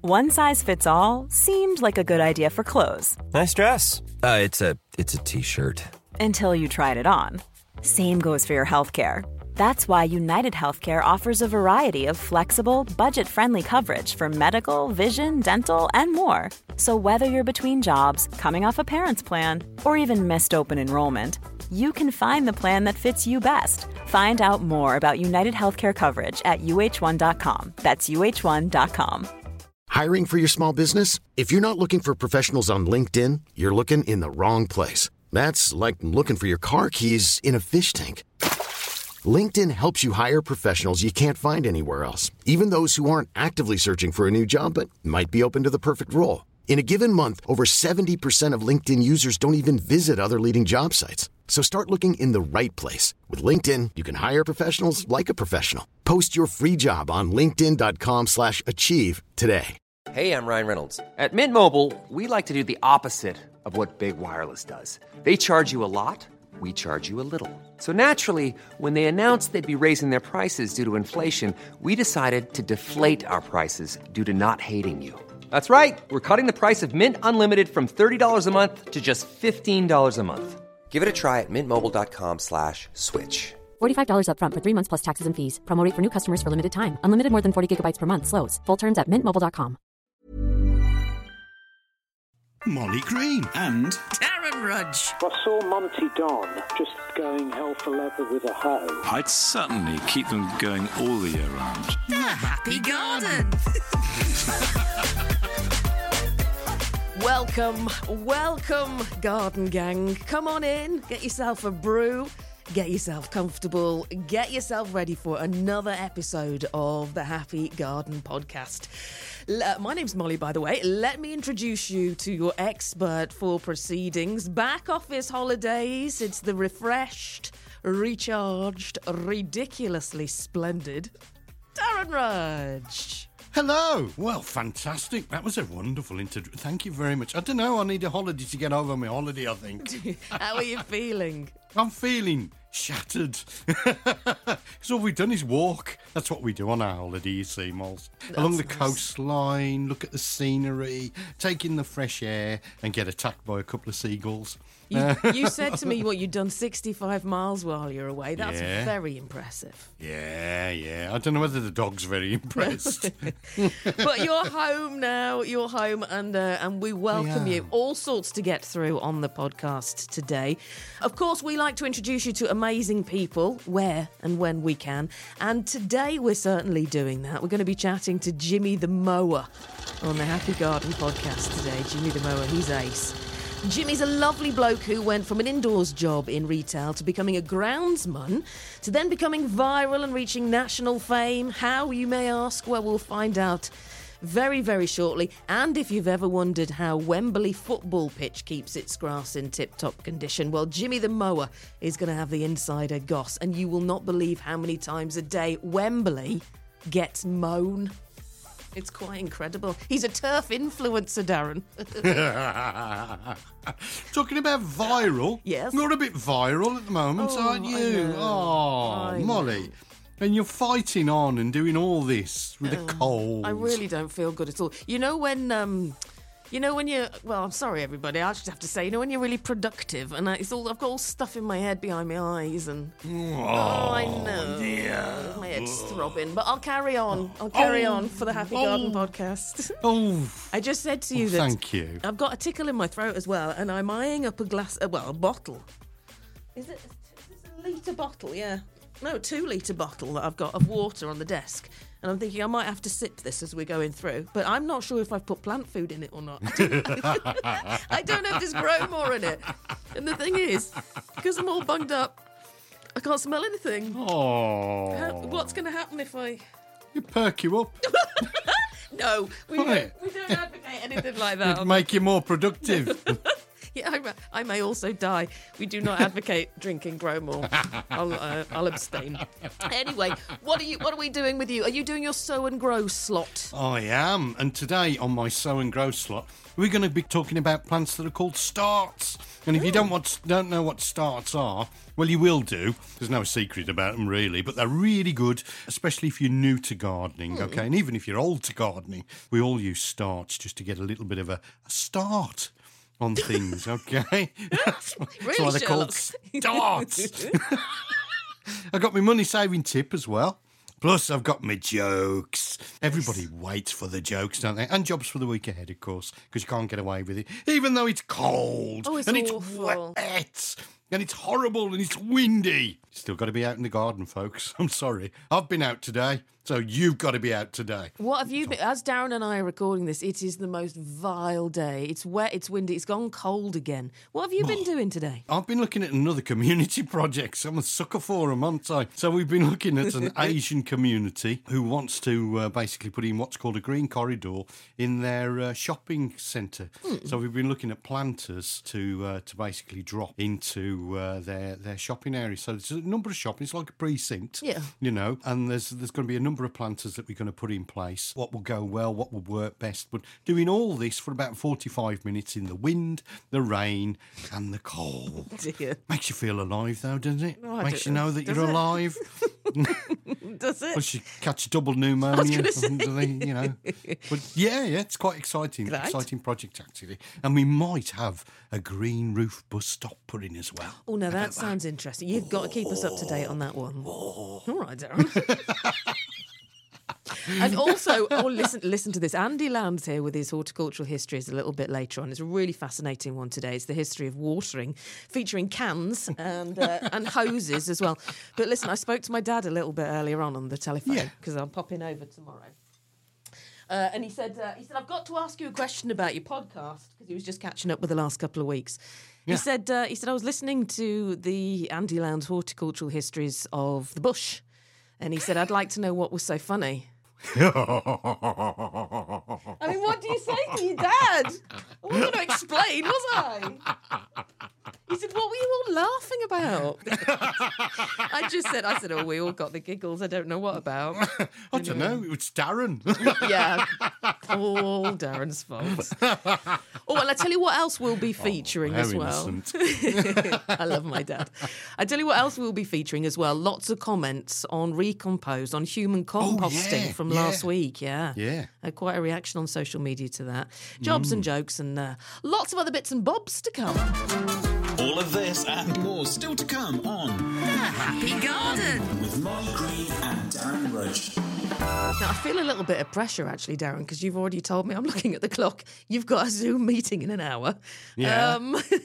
One size fits all seemed like a good idea for clothes. Nice dress. It's a t-shirt. Until you tried it on. Same goes for your healthcare. That's why United Healthcare offers a variety of flexible, budget-friendly coverage for medical, vision, dental, and more. So whether you're between jobs, coming off a parent's plan, or even missed open enrollment, you can find the plan that fits you best. Find out more about United Healthcare coverage at uh1.com. That's uh1.com. Hiring for your small business? If you're not looking for professionals on LinkedIn, you're looking in the wrong place. That's like looking for your car keys in a fish tank. LinkedIn helps you hire professionals you can't find anywhere else, even those who aren't actively searching for a new job but might be open to the perfect role. In a given month, over 70% of LinkedIn users don't even visit other leading job sites. So start looking in the right place. With LinkedIn, you can hire professionals like a professional. Post your free job on linkedin.com/achieve today. Hey, I'm Ryan Reynolds. At Mint Mobile, we like to do the opposite of what Big Wireless does. They charge you a lot. We charge you a little. So naturally, when they announced they'd be raising their prices due to inflation, we decided to deflate our prices due to not hating you. That's right. We're cutting the price of Mint Unlimited from $30 a month to just $15 a month. Give it a try at mintmobile.com/switch. $45 up front for 3 months plus taxes and fees. Promo rate for new customers for limited time. Unlimited more than 40 gigabytes per month. Slows full terms at mintmobile.com. Molly Green and Darren Rudge. I saw Monty Don just going hell for leather with a hoe. I'd certainly keep them going all the year round. The Happy Garden. Welcome, Garden Gang. Come on in, get yourself a brew, get yourself comfortable, get yourself ready for another episode of the Happy Garden podcast. My name's Molly, by the way. Let me introduce you to your expert for proceedings. Back off his holidays. It's the refreshed, recharged, ridiculously splendid Darren Rudge. Hello. Well, fantastic. That was a wonderful introduction. Thank you very much. I don't know. I need a holiday to get over my holiday, I think. How are you feeling? I'm feeling shattered. Because all we've done is walk. That's what we do on our holiday, you see, Mols. Along the coastline, look at the scenery, take in the fresh air, and get attacked by a couple of seagulls. You said to me what you'd done 65 miles while you're away. That's very impressive. Yeah. I don't know whether the dog's very impressed. But you're home now. You're home, and we welcome you. All sorts to get through on the podcast today. Of course, we like to introduce you to amazing people where and when we can. And today we're certainly doing that. We're going to be chatting to Jimmy the Mower on the Happy Garden podcast today. Jimmy the Mower, he's ace. Jimmy's a lovely bloke who went from an indoors job in retail to becoming a groundsman, to then becoming viral and reaching national fame. How, you may ask? Well, we'll find out very, very shortly. And if you've ever wondered how Wembley football pitch keeps its grass in tip-top condition, well, Jimmy the Mower is going to have the insider goss, and you will not believe how many times a day Wembley gets mown. It's quite incredible. He's a turf influencer, Darren. Talking about viral. Yes. You're a bit viral at the moment, aren't you? I know. Molly. And you're fighting on and doing all this with a cold. I really don't feel good at all. You know when you're... Well, I'm sorry, everybody. I just have to say, when you're really productive and I've got all stuff in my head behind my eyes and... I know. Dear. My head's throbbing. But I'll carry on. I'll carry on for the Happy Garden podcast. Oh. I just said to you that... Thank you. I've got a tickle in my throat as well, and I'm eyeing up a bottle. Is it a litre bottle? Yeah. No, 2 litre bottle that I've got of water on the desk. And I'm thinking I might have to sip this as we're going through. But I'm not sure if I've put plant food in it or not. I don't know if there's grow more in it. And the thing is, because I'm all bunged up, I can't smell anything. Oh. What's going to happen if I... You perk you up. No, we don't advocate anything like that. It'd make you more productive. Yeah, I may also die. We do not advocate drinking Growmore. I'll abstain. Anyway, what are we doing with you? Are you doing your sow and grow slot? I am, and today on my sow and grow slot, we're going to be talking about plants that are called starts. And if you don't know what starts are, well, you will do. There's no secret about them, really, but they're really good, especially if you're new to gardening, okay? And even if you're old to gardening, we all use starts just to get a little bit of a start on things, okay? That's why they're called starts. I got my money-saving tip as well. Plus, I've got my jokes. Everybody waits for the jokes, don't they? And jobs for the week ahead, of course, because you can't get away with it. Even though it's cold, it's and awful. It's wet, and it's horrible, and it's windy. Still got to be out in the garden, folks. I'm sorry. I've been out today, so you've got to be out today. What have you been... As Darren and I are recording this, it is the most vile day. It's wet, it's windy, it's gone cold again. What have you been doing today? I've been looking at another community project. I'm a sucker for them, aren't I? So we've been looking at an Asian community who wants to basically put in what's called a green corridor in their shopping centre. So we've been looking at planters to basically drop into their shopping area. So there's a number of shopping. It's like a precinct, you know, and there's going to be a number of planters that we're going to put in place. What will go well, what will work best. But doing all this for about 45 minutes in the wind, the rain and the cold. Dear. Makes you feel alive, though, doesn't it? Oh, Makes you know that you're alive. Does it? Plus you catch double pneumonia, you know. But yeah, it's quite exciting. Right. Exciting project, actually. And we might have a green roof bus stop put in as well. Oh, now that sounds interesting. You've got to keep us up to date on that one. All right, Darren. And also, listen to this. Andy Land's here with his horticultural histories a little bit later on. It's a really fascinating one today. It's the history of watering, featuring cans and hoses as well. But listen, I spoke to my dad a little bit earlier on the telephone because I'm popping over tomorrow. And he said, I've got to ask you a question about your podcast because he was just catching up with the last couple of weeks. Yeah. He said I was listening to the Andy Land's horticultural histories of the bush, and he said I'd like to know what was so funny. I mean, what do you say to your dad? I wasn't going to explain, was I? He said, what were you all laughing about? I said, oh, we all got the giggles. I don't know what about. I don't know. It's Darren. Yeah. All Darren's fault. Oh, well, I tell you what else we'll be featuring as well. I love my dad. I tell you what else we'll be featuring as well. Lots of comments on Recompose, on human composting from last week. Yeah. Quite a reaction on social media to that. Jobs and jokes and lots of other bits and bobs to come. All of this and more still to come on The Happy Garden with Mark Green and Darren Roach. Now, I feel a little bit of pressure, actually, Darren, because you've already told me, I'm looking at the clock, you've got a Zoom meeting in an hour. Yeah.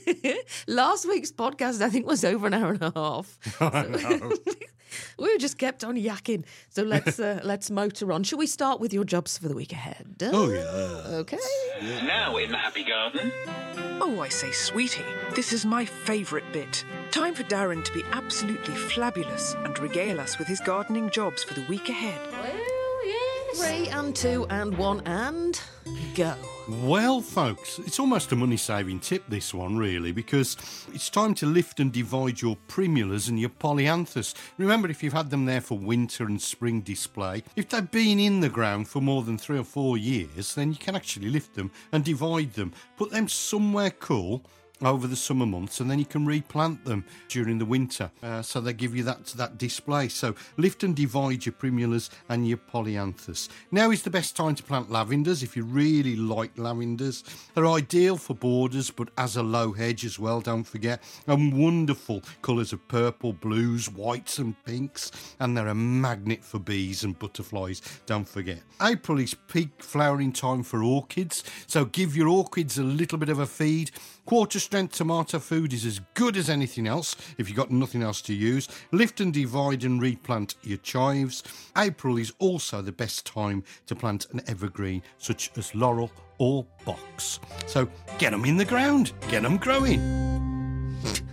Last week's podcast, I think, was over an hour and a half. Oh, no. We just kept on yakking. So let's motor on. Shall we start with your jobs for the week ahead? Oh, yeah. Okay. Now in the Happy Garden. Oh, I say, sweetie, this is my favourite bit. Time for Darren to be absolutely flabulous and regale us with his gardening jobs for the week ahead. Well, yes. 3 and 2 and 1 and go. Well, folks, it's almost a money-saving tip, this one, really, because it's time to lift and divide your primulas and your polyanthus. Remember, if you've had them there for winter and spring display, if they've been in the ground for more than 3 or 4 years, then you can actually lift them and divide them. Put them somewhere cool over the summer months, and then you can replant them during the winter. So they give you that display. So lift and divide your primulas and your polyanthus. Now is the best time to plant lavenders if you really like lavenders. They're ideal for borders, but as a low hedge as well, don't forget. And wonderful colours of purple, blues, whites and pinks. And they're a magnet for bees and butterflies, don't forget. April is peak flowering time for orchids, so give your orchids a little bit of a feed. Quarter strength tomato food is as good as anything else if you've got nothing else to use. Lift and divide and replant your chives. April is also the best time to plant an evergreen such as laurel or box. So get them in the ground, get them growing.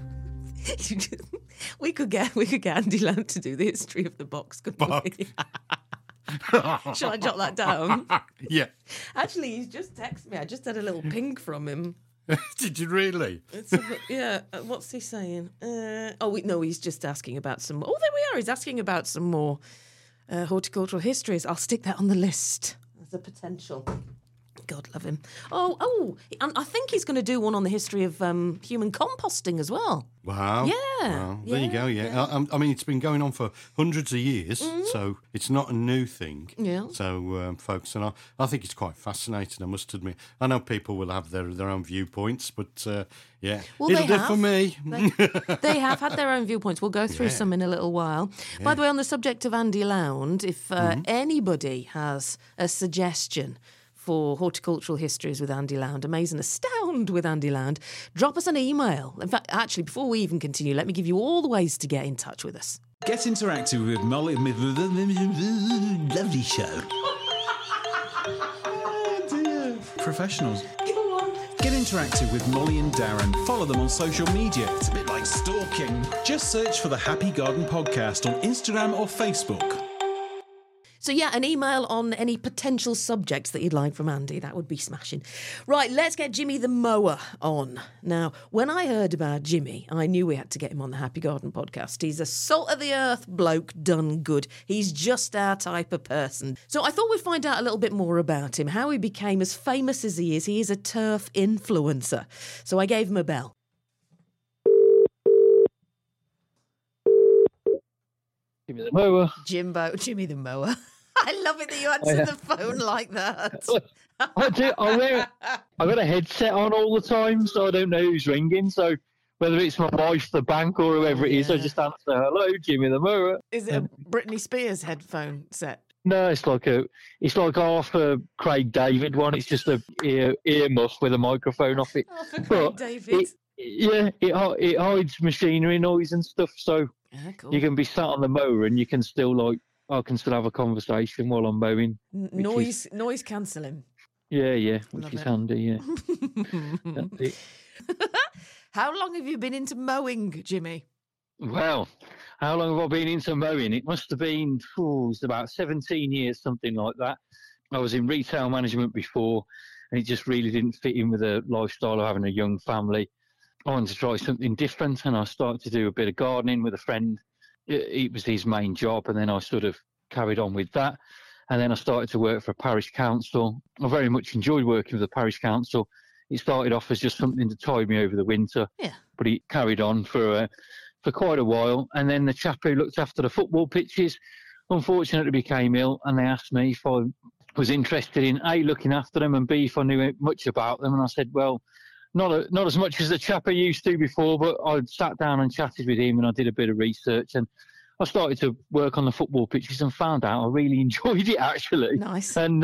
we could get Andy Land to do the history of the box, couldn't we? Shall I jot that down? Yeah. Actually, he's just texted me. I just had a little ping from him. Did you really? Yeah. What's he saying? No, he's just asking about some. Oh, there we are. He's asking about some more horticultural histories. I'll stick that on the list as a potential. God love him. And I think he's going to do one on the history of human composting as well. Wow. Yeah. Wow. There you go, yeah. I mean, it's been going on for hundreds of years, so it's not a new thing. Yeah. So, folks, and I think it's quite fascinating, I must admit. I know people will have their own viewpoints, but, yeah, well, it'll do for me. They have had their own viewpoints. We'll go through some in a little while. Yeah. By the way, on the subject of Andy Lound, if anybody has a suggestion for horticultural histories with Andy Lound, Amaze and Astound with Andy Lound, drop us an email. In fact, actually, before we even continue, let me give you all the ways to get in touch with us. Get interactive with Molly. Lovely show. Oh dear. Professionals. Get interactive with Molly and Darren. Follow them on social media. It's a bit like stalking. Just search for the Happy Garden Podcast on Instagram or Facebook. So, yeah, an email on any potential subjects that you'd like from Andy. That would be smashing. Right, let's get Jimmy the Mower on. Now, when I heard about Jimmy, I knew we had to get him on the Happy Garden Podcast. He's a salt-of-the-earth bloke done good. He's just our type of person. So I thought we'd find out a little bit more about him, how he became as famous as he is. He is a turf influencer. So I gave him a bell. Jimmy the Mower. Jimmy the Mower. I love it that you answer the phone like that. I do. I got a headset on all the time, so I don't know who's ringing. So whether it's my wife, the bank, or whoever it is, I just answer, "Hello, Jimmy the Mower." Is it a Britney Spears headphone set? No, it's like half a Craig David one. It's just a ear muff with a microphone off it. Half a Craig David. It hides machinery noise and stuff, so cool. You can be sat on the mower and you can still I can still have a conversation while I'm mowing. Noise cancelling. Yeah, which is handy, yeah. That's it. How long have you been into mowing, Jimmy? Well, how long have I been into mowing? It must have been it's about 17 years, something like that. I was in retail management before, and it just really didn't fit in with the lifestyle of having a young family. I wanted to try something different, and I started to do a bit of gardening with a friend. It was his main job, and then I sort of carried on with that. And then I started to work for a parish council. I very much enjoyed working with the parish council. It started off as just something to tide me over the winter, but it carried on for quite a while. And then the chap who looked after the football pitches, unfortunately, became ill, and they asked me if I was interested in A, looking after them, and B, if I knew much about them. And I said, well, not as much as the chap I used to before, but I sat down and chatted with him, and I did a bit of research, and I started to work on the football pitches and found out I really enjoyed it, actually. Nice. And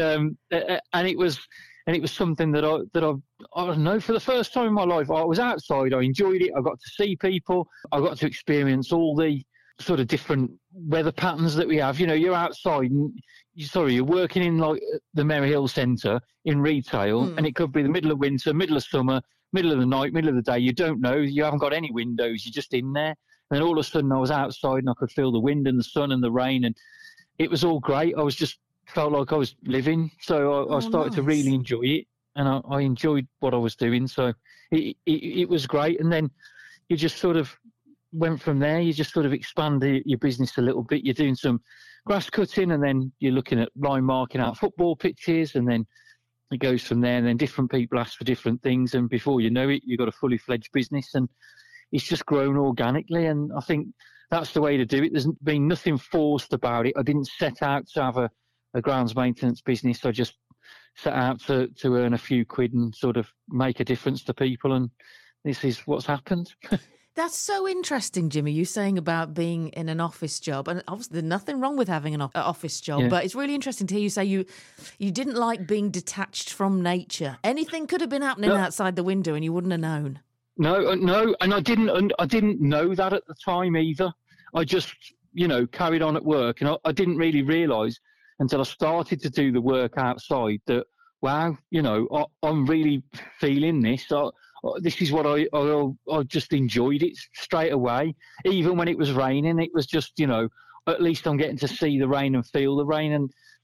it was something that I don't know, for the first time in my life, I was outside, I enjoyed it, I got to see people, I got to experience all the sort of different weather patterns that we have. You know, you're outside and you're working in like the Merry Hill Centre in retail, and it could be the middle of winter, middle of summer, middle of the night, middle of the day. You don't know. You haven't got any windows. You're just in there. And then all of a sudden I was outside and I could feel the wind and the sun and the rain, and it was all great. I was just felt like I was living. So I started to really enjoy it, and I enjoyed what I was doing. So it was great. And then you just sort of went from there. You just sort of expand your business a little bit. You're doing some grass cutting, and then you're looking at line marking out football pitches, and then it goes from there. And then different people ask for different things, and before you know it, you've got a fully fledged business, and it's just grown organically. And I think that's the way to do it. There's been nothing forced about it. I didn't set out to have a grounds maintenance business. I just set out to earn a few quid and sort of make a difference to people, and this is what's happened. That's so interesting, Jimmy, you saying about being in an office job. And obviously there's nothing wrong with having an office job, but it's really interesting to hear you say you didn't like being detached from nature. Anything could have been happening outside the window and you wouldn't have known. No, and I didn't know that at the time either. I just, carried on at work, and I didn't really realise until I started to do the work outside that, wow, I'm really feeling this. This is what I just enjoyed it straight away. Even when it was raining, it was just, at least I'm getting to see the rain and feel the rain. And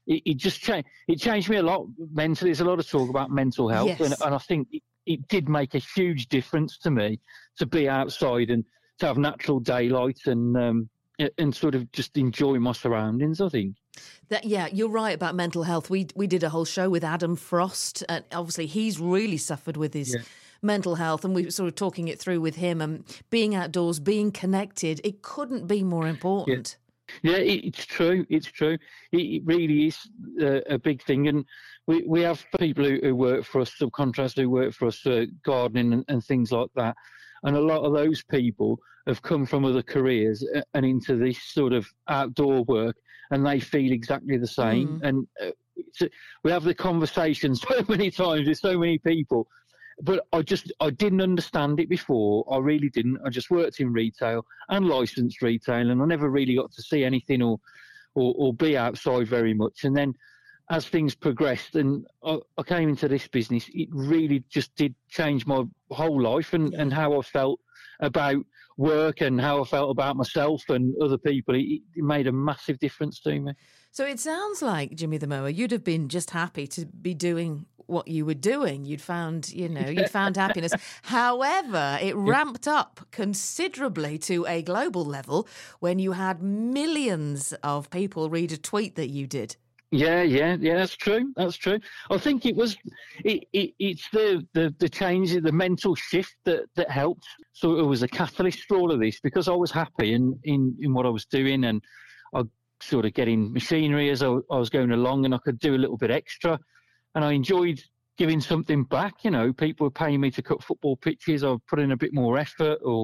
it just changed. It changed me a lot mentally. There's a lot of talk about mental health, Yes. and I think it did make a huge difference to me to be outside and to have natural daylight and sort of just enjoy my surroundings, I think. Yeah, you're right about mental health. We did a whole show with Adam Frost, and obviously he's really suffered with his mental health, and we were sort of talking it through with him. And being outdoors, being connected, it couldn't be more important. Yeah, it's true. It's true. It really is a big thing. And we have people who work for us, subcontractors who work for us, gardening and things like that. And a lot of those people have come from other careers and into this sort of outdoor work, and they feel exactly the same. And we have the conversation so many times with so many people. But I didn't understand it before. I really didn't. I just worked in retail and licensed retail, and I never really got to see anything or be outside very much. And then as things progressed and I came into this business, it really just did change my whole life and how I felt about work and how I felt about myself and other people. It made a massive difference to me. So it sounds like, Jimmy the Mower, you'd have been just happy to be doing what you were doing. You'd found happiness. However, it ramped up considerably to a global level when you had millions of people read a tweet that you did. Yeah, that's true. That's true. I think it's the change, the mental shift that helped. So it was a catalyst for all of this, because I was happy in what I was doing, and I sort of getting machinery as I was going along, and I could do a little bit extra, and I enjoyed giving something back. You know, people were paying me to cut football pitches. I put in a bit more effort, or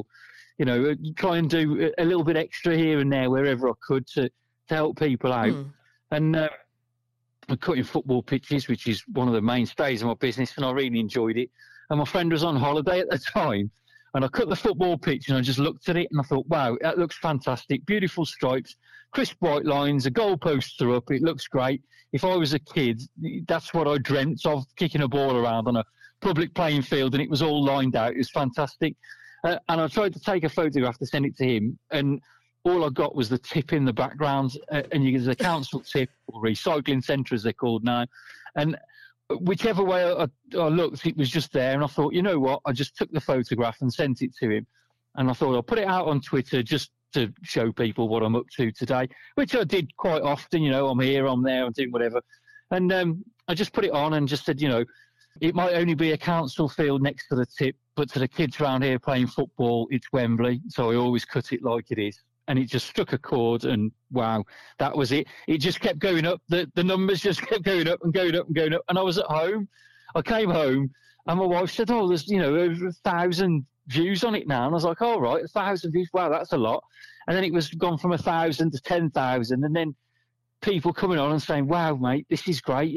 try and do a little bit extra here and there wherever I could to help people out. And I'm cutting football pitches, which is one of the mainstays of my business, and I really enjoyed it. And my friend was on holiday at the time, and I cut the football pitch, and I just looked at it, and I thought, wow, that looks fantastic. Beautiful stripes, crisp white lines, the goalposts are up. It looks great. If I was a kid, that's what I dreamt of, kicking a ball around on a public playing field, and it was all lined out. It was fantastic. And I tried to take a photograph to send it to him, and all I got was the tip in the background, and you get the council tip, or recycling centre as they're called now. And whichever way I looked, it was just there. And I thought, you know what? I just took the photograph and sent it to him. And I thought I'll put it out on Twitter just to show people what I'm up to today, which I did quite often. I'm here, I'm there, I'm doing whatever. And I just put it on and just said, it might only be a council field next to the tip, but to the kids around here playing football, it's Wembley. So I always cut it like it is. And it just struck a chord, and wow, that was it. It just kept going up. The numbers just kept going up and going up and going up. And I was at home. I came home, and my wife said, "Oh, there's over 1,000 views on it now." And I was like, "All right, 1,000 views. Wow, that's a lot." And then it was gone from 1,000 to 10,000, and then people coming on and saying, "Wow, mate, this is great.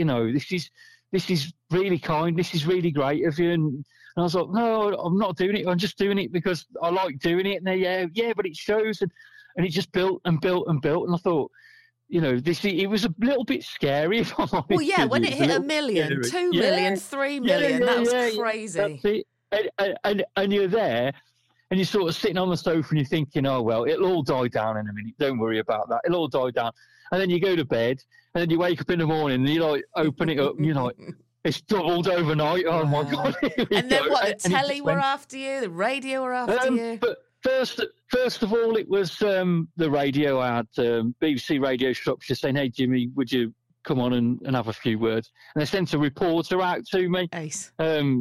This is really kind. This is really great of you." And I was like, "No, I'm not doing it. I'm just doing it because I like doing it." And they, yeah, but it shows. And it just built and built and built. And I thought, it was a little bit scary. If I'm honest. Well, yeah, when it hit 1 million, 2 million, 3 million, that was crazy. That's it. And you're there, and you're sort of sitting on the sofa and you're thinking, oh, well, it'll all die down in a minute. Don't worry about that. It'll all die down. And then you go to bed, and then you wake up in the morning, and you open it up, and you're like, it's doubled overnight. Oh, my God. And then what, the telly were after you, the radio were after you? But first of all, it was the radio. I had BBC Radio Shropshire saying, "Hey, Jimmy, would you come on and have a few words?" And they sent a reporter out to me. Ace.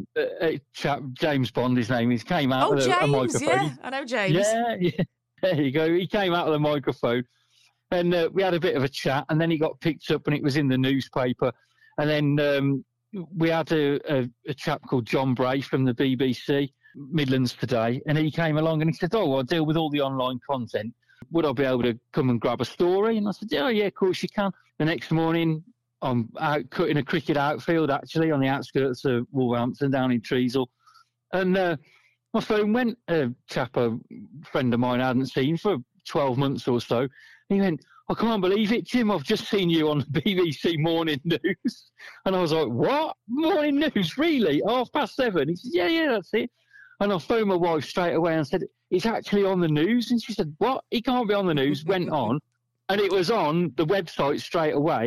A chap, James Bond, his name is, came out with a microphone. Yeah, I know James. Yeah, there you go. He came out with a microphone, and we had a bit of a chat, and then he got picked up, and it was in the newspaper. And then we had a chap called John Bray from the BBC, Midlands Today, and he came along and he said, "Oh, I deal with all the online content. Would I be able to come and grab a story?" And I said, "Oh, yeah, of course you can." The next morning, I'm out cutting a cricket outfield, actually, on the outskirts of Wolverhampton, down in Treacle. And my phone went. A friend of mine I hadn't seen for 12 months or so. And he went, "I can't believe it, Jim. I've just seen you on the BBC Morning News." And I was like, "What? Morning News? Really? 7:30?" He said, Yeah, that's it. And I phoned my wife straight away and said, "It's actually on the news." And she said, "What? It can't be on the news." Went on, and it was on the website straight away.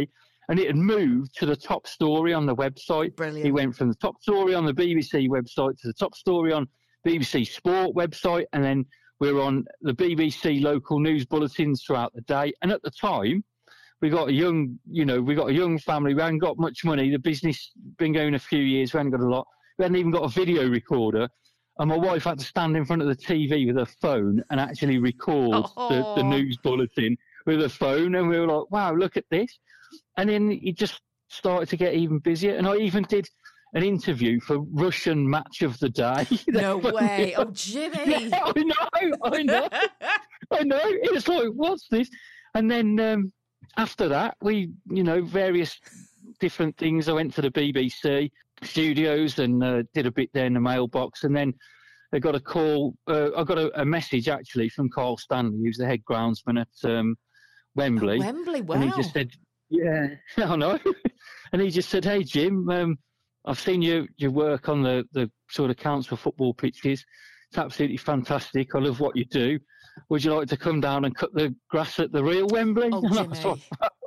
and it had moved to the top story on the website. Brilliant. It went from the top story on the BBC website to the top story on BBC Sport website, and then we were on the BBC local news bulletins throughout the day. And at the time, we got a young family. We hadn't got much money. The business been going a few years. We hadn't got a lot. We hadn't even got a video recorder. And my wife had to stand in front of the TV with her phone and actually record the news bulletin with her phone. And we were like, wow, look at this. And then it just started to get even busier. And I even did an interview for Russian Match of the Day. No way. Oh, Jimmy. Yeah, I know. It was like, what's this? And then after that, we, various different things. I went to the BBC studios and did a bit there in the mailbox. And then I got a call. I got a message, actually, from Carl Stanley, who's the head groundsman at Wembley. Oh, Wembley, wow. And he just said, yeah, I know. And he just said, hey, Jim, I've seen your work on the sort of council football pitches. It's absolutely fantastic. I love what you do. Would you like to come down and cut the grass at the real Wembley? Oh, Jimmy.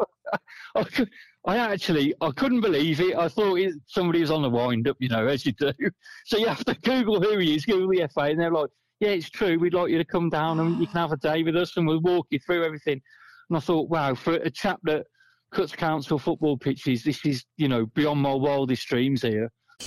I couldn't believe it. I thought somebody was on the wind-up, as you do. So you have to Google who he is, Google the FA, and they're like, yeah, it's true. We'd like you to come down and you can have a day with us and we'll walk you through everything. And I thought, wow, for a chap that cuts council football pitches, this is, beyond my wildest dreams here.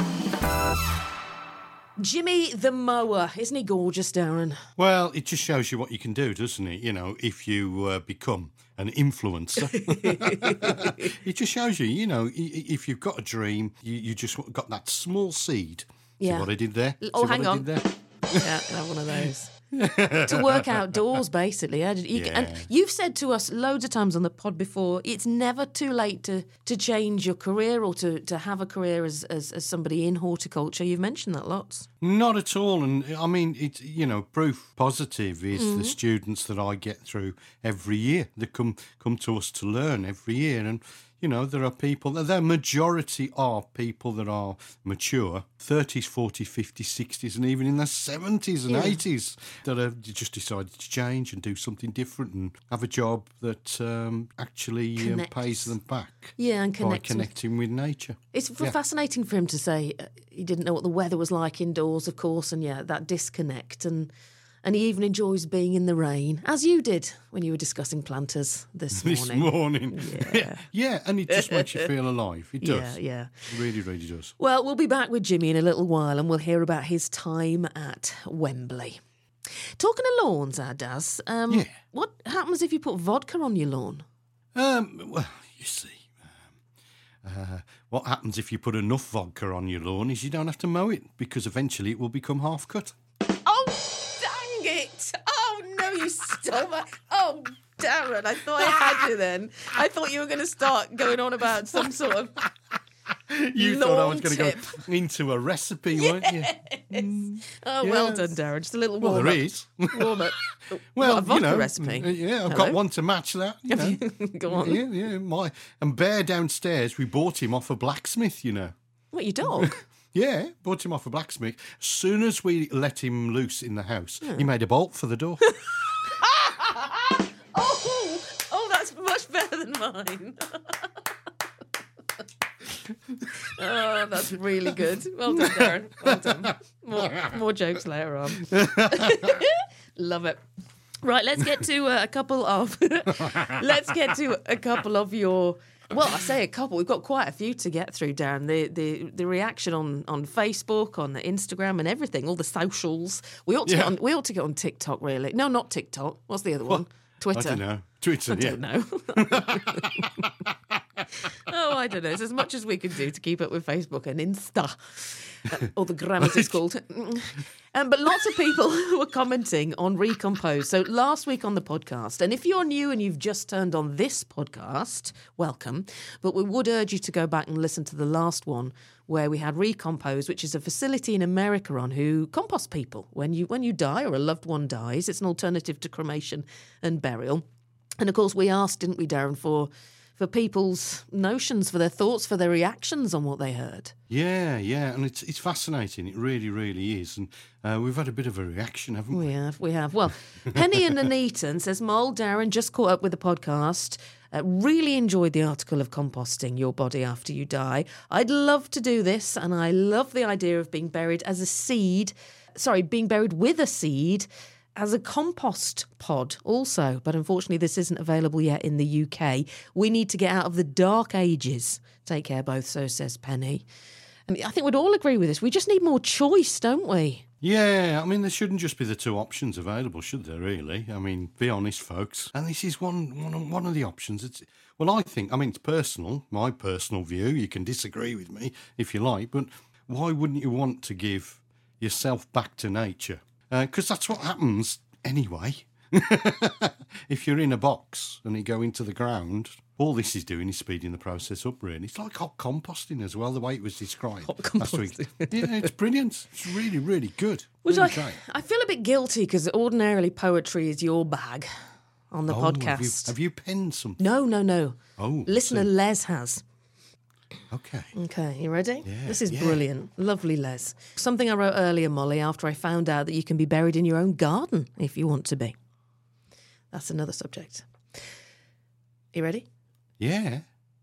Jimmy the Mower. Isn't he gorgeous, Darren? Well, it just shows you what you can do, doesn't it? If you become an influencer. It just shows you, if you've got a dream, you just got that small seed. Yeah. See what I did there? Oh, See hang what I on. did there? Yeah, have one of those. To work outdoors, basically. And you've said to us loads of times on the pod before, it's never too late to change your career or to have a career as somebody in horticulture. You've mentioned that lots. Not at all. And I mean, it's, proof positive is the students that I get through every year that come to us to learn every year. And there are people, the majority are people that are mature, 30s, 40s, 50s, 60s, and even in their 70s and 80s, that have just decided to change and do something different and have a job that actually pays them back. Yeah, and by connecting with nature. It's fascinating for him to say he didn't know what the weather was like indoors, of course, and that disconnect. And he even enjoys being in the rain, as you did when you were discussing planters this morning. Yeah, and it just makes you feel alive. It does. Yeah. It really, really does. Well, we'll be back with Jimmy in a little while and we'll hear about his time at Wembley. Talking of lawns, Daz, what happens if you put vodka on your lawn? Well, you see, what happens if you put enough vodka on your lawn is you don't have to mow it because eventually it will become half cut. Oh, no, you stole my... Oh, Darren, I thought I had you then. I thought you were going to start going on about some sort of You thought I was going to go into a recipe, weren't you? Well done, Darren. Just a little warm-up. Well, there is. Warm-up. Well, a vodka recipe. Yeah, I've got one to match that. Go on. Yeah. And Bear downstairs, we bought him off a blacksmith, What, your dog? Yeah, bought him off a blacksmith. As soon as we let him loose in the house, he made a bolt for the door. Oh, that's much better than mine. Oh, that's really good. Well done, Darren. Well done. More jokes later on. Love it. Right, let's get to a couple of your. Well, I say a couple. We've got quite a few to get through, Darren. The reaction on Facebook, on the Instagram, and everything, all the socials. We ought to get on TikTok, really. No, not TikTok. What's the other one? Twitter. I don't know. Twitter. I don't know. I don't know. It's as much as we can do to keep up with Facebook and Insta, or the gram as it's called. But lots of people were commenting on Recompose. So last week on the podcast, and if you're new and you've just turned on this podcast, welcome. But we would urge you to go back and listen to the last one where we had Recompose, which is a facility in America who compost people when you die or a loved one dies. It's an alternative to cremation and burial. And of course, we asked, didn't we, Darren, for people's notions, for their thoughts, for their reactions on what they heard. Yeah, and it's fascinating. It really, really is. And we've had a bit of a reaction, haven't we? We have. Well, Penny in Nuneaton says, Mole, Darren, just caught up with the podcast. Really enjoyed the article of composting your body after you die. I'd love to do this, and I love the idea of being buried as a seed. Sorry, being buried with a seed as a compost pod also. But unfortunately, this isn't available yet in the UK. We need to get out of the dark ages. Take care, both, so says Penny. And I think we'd all agree with this. We just need more choice, don't we? Yeah, I mean, there shouldn't just be the two options available, should there, really? I mean, be honest, folks. And this is one of the options. I think, it's personal, my personal view. You can disagree with me if you like, but why wouldn't you want to give yourself back to nature? Because that's what happens anyway. If you're in a box and you go into the ground, all this is doing is speeding the process up, really. It's like hot composting as well, the way it was described last week. Yeah, it's brilliant. It's really, really good. Really I feel a bit guilty because ordinarily poetry is your bag on the podcast. Have you penned something? No. Oh, listener Les has. Okay, you ready? Yeah, this is brilliant. Lovely, Les. Something I wrote earlier, Molly, after I found out that you can be buried in your own garden if you want to be. That's another subject. You ready? Yeah.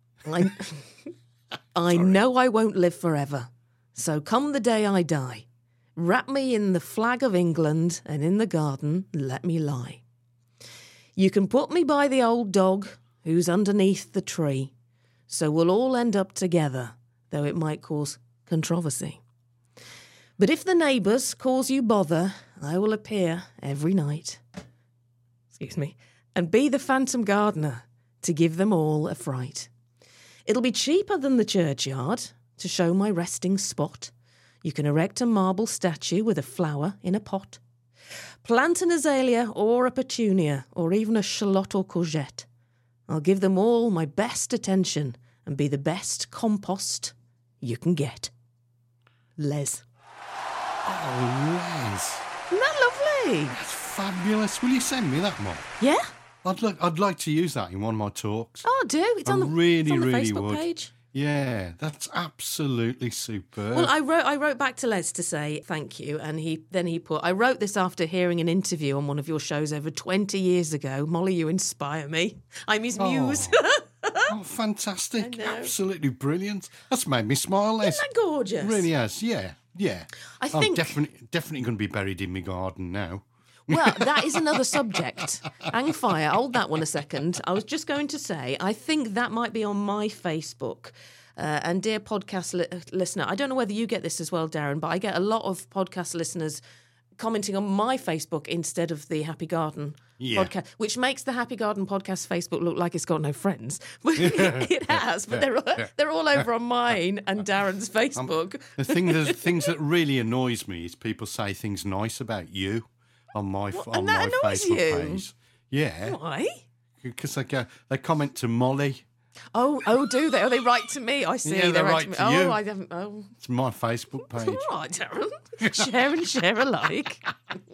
I know I won't live forever, so come the day I die, wrap me in the flag of England and in the garden let me lie. You can put me by the old dog who's underneath the tree, so we'll all end up together, though it might cause controversy. But if the neighbours cause you bother, I will appear every night, and be the phantom gardener to give them all a fright. It'll be cheaper than the churchyard to show my resting spot. You can erect a marble statue with a flower in a pot. Plant an azalea or a petunia or even a shallot or courgette. I'll give them all my best attention and be the best compost you can get. Les. Oh, Les. Isn't that lovely? That's fabulous. Will you send me that, Mom? Yeah. I'd like to use that in one of my talks. Oh, do. It's on the Facebook page. Yeah, that's absolutely superb. Well, I wrote back to Les to say thank you, and he put, I wrote this after hearing an interview on one of your shows over 20 years ago. Molly, you inspire me. I'm his muse. Oh, fantastic. Absolutely brilliant. That's made me smile, Les. Isn't that gorgeous? It really has, yeah. I think I'm definitely going to be buried in my garden now. Well, that is another subject. Hang fire, hold that one a second. I was just going to say, I think that might be on my Facebook. And dear podcast listener, I don't know whether you get this as well, Darren, but I get a lot of podcast listeners commenting on my Facebook instead of the Happy Garden podcast, which makes the Happy Garden podcast Facebook look like it's got no friends. It has, but they're all over on mine and Darren's Facebook. The things that really annoys me is people say things nice about you. On my Facebook page. Yeah. Why? Because they comment to Molly. Oh, do they? Oh, they write to me. I see. Yeah, they write to you. Oh, I haven't. Oh, it's my Facebook page. It's all right, Darren. Share and share alike.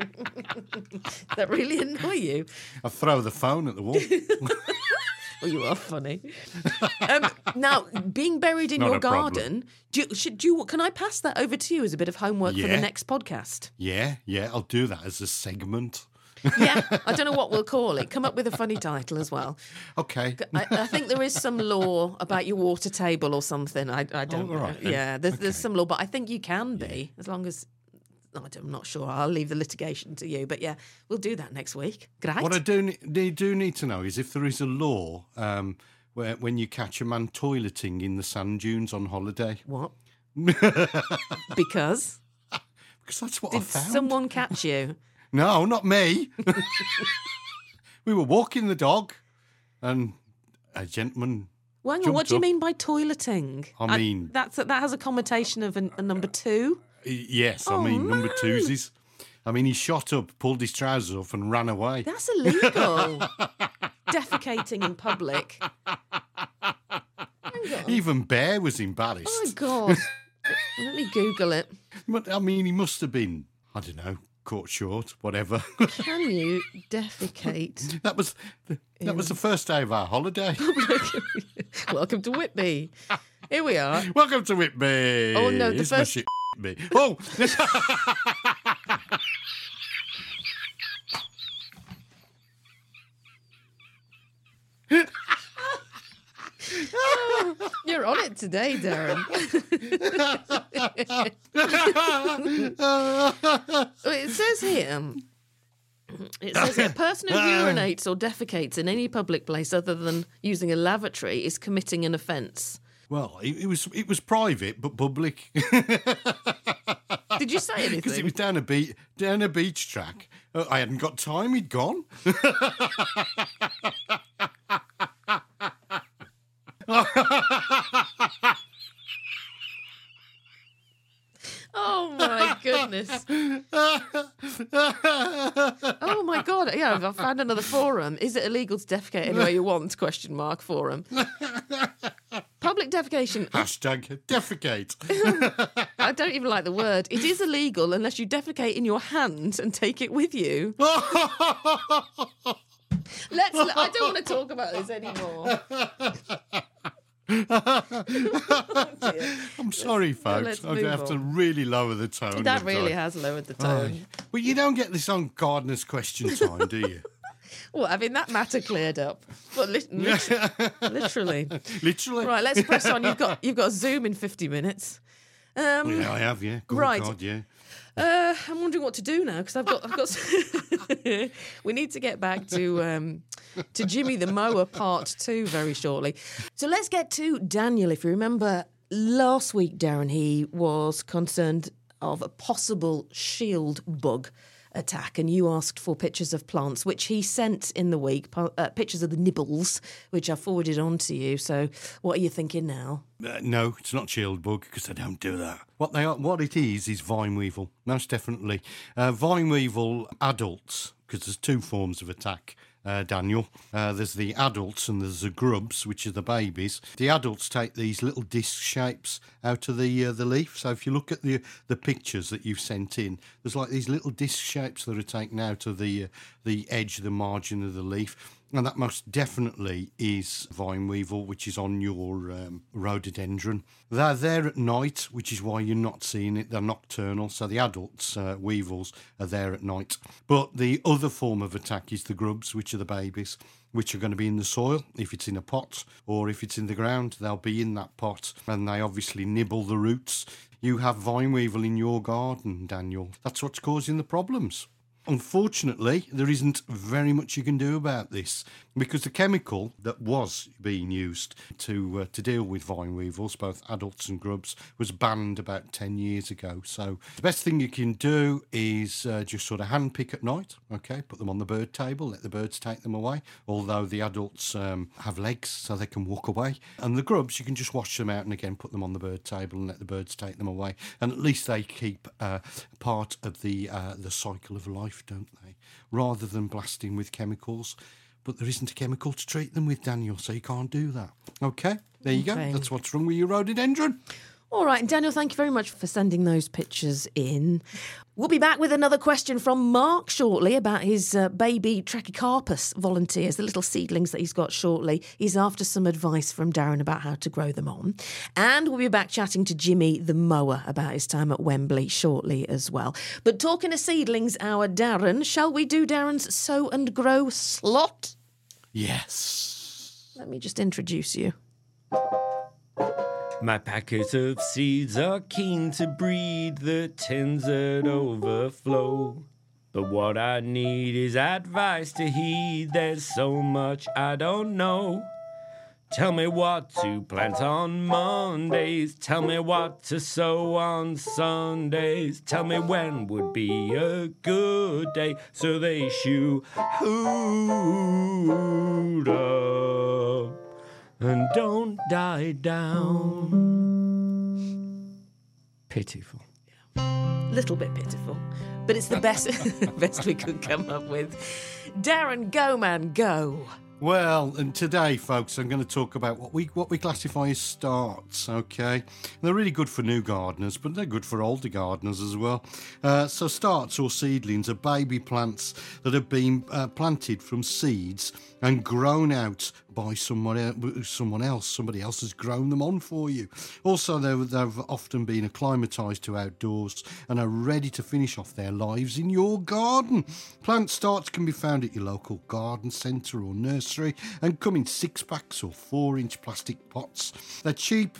That really annoy you? I throw the phone at the wall. Well, you are funny. Now, being buried in your garden, can I pass that over to you as a bit of homework for the next podcast? Yeah, I'll do that as a segment. Yeah, I don't know what we'll call it. Come up with a funny title as well. Okay. I think there is some law about your water table or something. I don't know. Right, yeah, there's some law, but I think you can be, as long as... I'm not sure. I'll leave the litigation to you. But yeah, we'll do that next week. Great. What I do need to know is if there is a law where when you catch a man toileting in the sand dunes on holiday. What? Because? Because that's what Did I found. Did someone catch you? No, not me. We were walking the dog and a gentleman... Well, what do you mean by toileting? I mean... That has a connotation of a number two. Yes, I mean, number twosies. I mean, he shot up, pulled his trousers off and ran away. That's illegal. Defecating in public. Even Bear was embarrassed. Oh, God. Let me Google it. But, I mean, he must have been, I don't know, caught short, whatever. Can you defecate? That was the first day of our holiday. Welcome to Whitby. Here we are. Welcome to Whitby. Oh, no, the first... Me. Oh! on it today, Darren. It says here... It says a person who urinates or defecates in any public place other than using a lavatory is committing an offence. Well, it was private but public. Did you say anything? Because it was down a beach track. I hadn't got time. He'd gone. Oh my goodness. Oh my God. Yeah, I've found another forum. Is it illegal to defecate anywhere you want? ? Forum. Public defecation. Hashtag defecate. I don't even like the word. It is illegal unless you defecate in your hand and take it with you. I don't want to talk about this anymore. I'm sorry, folks. I'm going to have to really lower the tone. That really has lowered the tone. But you don't get this on Gardener's Question Time, do you? Well, I mean, that matter cleared up. But literally. Literally. Right, let's press on. You've got Zoom in 50 minutes. Yeah, I have, yeah. Good right. God, yeah. I'm wondering what to do now because I've got. We need to get back to Jimmy the Mower Part 2 very shortly. So let's get to Daniel. If you remember last week, Darren, he was concerned of a possible shield bug attack, and you asked for pictures of plants, which he sent in the week, pictures of the nibbles, which I forwarded on to you. So what are you thinking now? No, it's not shield bug, because I don't do that. What it is vine weevil, most definitely. Vine weevil adults, because there's two forms of attack, Daniel. There's the adults and there's the grubs, which are the babies. The adults take these little disc shapes out of the leaf. So if you look at the pictures that you've sent in, there's like these little disc shapes that are taken out of the edge, the margin of the leaf. And that most definitely is vine weevil, which is on your rhododendron. They're there at night, which is why you're not seeing it. They're nocturnal, so the adults, weevils, are there at night. But the other form of attack is the grubs, which are the babies, which are going to be in the soil. If it's in a pot or if it's in the ground, they'll be in that pot, and they obviously nibble the roots. You have vine weevil in your garden, Daniel. That's what's causing the problems. Unfortunately, there isn't very much you can do about this because the chemical that was being used to deal with vine weevils, both adults and grubs, was banned about 10 years ago. So the best thing you can do is just sort of hand pick at night, okay, put them on the bird table, let the birds take them away, although the adults have legs so they can walk away. And the grubs, you can just wash them out and again put them on the bird table and let the birds take them away. And at least they keep part of the cycle of life, don't they? Rather than blasting with chemicals. But there isn't a chemical to treat them with, Daniel, so you can't do that. Okay, there you go. That's what's wrong with your rhododendron. All right, Daniel, thank you very much for sending those pictures in. We'll be back with another question from Mark shortly about his baby Trachycarpus volunteers, the little seedlings that he's got shortly. He's after some advice from Darren about how to grow them on. And we'll be back chatting to Jimmy the Mower about his time at Wembley shortly as well. But talking of seedlings, our Darren, shall we do Darren's Sow and Grow slot? Yes. Let me just introduce you. My packets of seeds are keen to breed the tins that overflow. But what I need is advice to heed. There's so much I don't know. Tell me what to plant on Mondays. Tell me what to sow on Sundays. Tell me when would be a good day so they shoot up and don't die down. Pitiful. Little bit pitiful, but it's the best best we could come up with. Darren, go man, go. Well, and today, folks, I'm going to talk about what we classify as starts, okay? They're really good for new gardeners, but they're good for older gardeners as well. So starts or seedlings are baby plants that have been planted from seeds and grown out by someone else. Somebody else has grown them on for you. Also, they've often been acclimatised to outdoors and are ready to finish off their lives in your garden. Plant starts can be found at your local garden centre or nursery nursery and come in 6-packs or 4-inch plastic pots. They're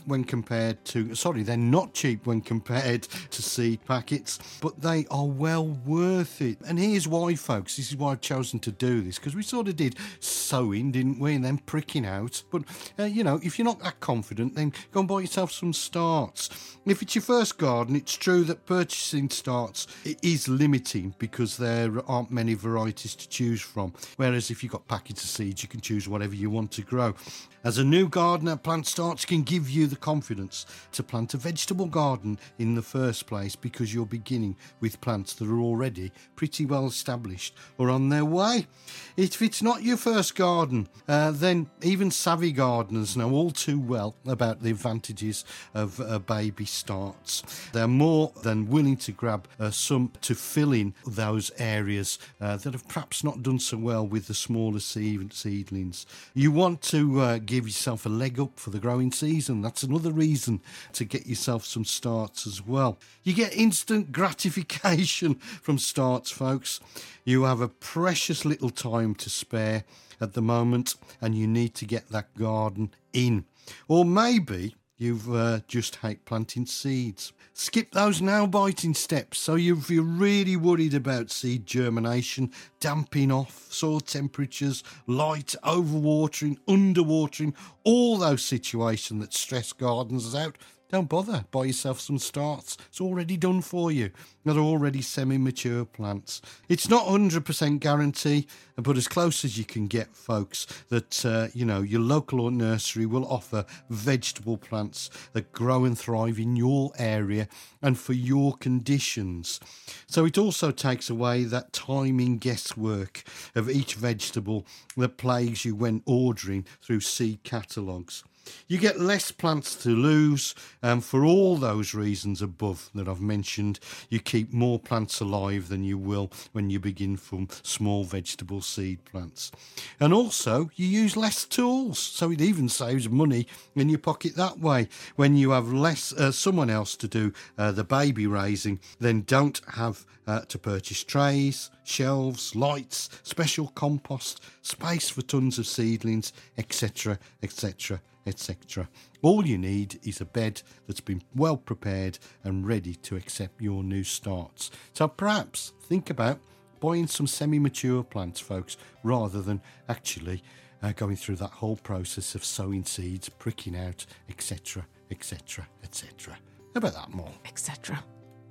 not cheap when compared to seed packets, but they are well worth it. And here's why, folks. This is why I've chosen to do this, because we sort of did sowing, didn't we, and then pricking out. But, if you're not that confident, then go and buy yourself some starts. If it's your first garden, it's true that purchasing starts is limiting because there aren't many varieties to choose from, whereas if you've got packets of seeds, you can choose whatever you want to grow. As a new gardener, Plant Starts can give you the confidence to plant a vegetable garden in the first place, because you're beginning with plants that are already pretty well established or on their way. If it's not your first garden, then even savvy gardeners know all too well about the advantages of baby starts. They're more than willing to grab some to fill in those areas that have perhaps not done so well with the smaller seedlings. You want to give yourself a leg up for the growing season. That's another reason to get yourself some starts as well. You get instant gratification from starts, folks. You have a precious little time to spare at the moment, and you need to get that garden in. Or maybe you've just hate planting seeds. Skip those nail-biting steps. So if you're really worried about seed germination, damping off, soil temperatures, light, overwatering, underwatering, all those situations that stress gardeners out, don't bother. Buy yourself some starts. It's already done for you. They're already semi-mature plants. It's not 100% guarantee, but as close as you can get, folks, that, your local nursery will offer vegetable plants that grow and thrive in your area and for your conditions. So it also takes away that timing guesswork of each vegetable that plagues you when ordering through seed catalogues. You get less plants to lose, and for all those reasons above that I've mentioned, you keep more plants alive than you will when you begin from small vegetable seed plants. And also, you use less tools, so it even saves money in your pocket that way. When you have less someone else to do the baby raising, then don't have to purchase trays, shelves, lights, special compost, space for tons of seedlings, etc., etc., etc. All you need is a bed that's been well prepared and ready to accept your new starts. So perhaps think about buying some semi-mature plants, folks, rather than actually going through that whole process of sowing seeds, pricking out, etc., etc., etc. How about that, Mol? Etc.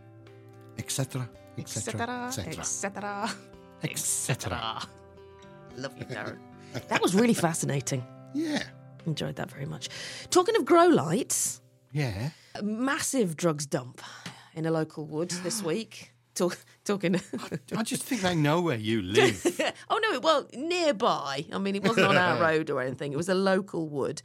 Etc., etc., etc., etc. Lovely, Darren. That was really fascinating. Yeah. Enjoyed that very much. Talking of grow lights. Yeah. A massive drugs dump in a local wood this week. Talking. I just think they know where you live. Oh, no, well, nearby. I mean, it wasn't on our road or anything. It was a local wood.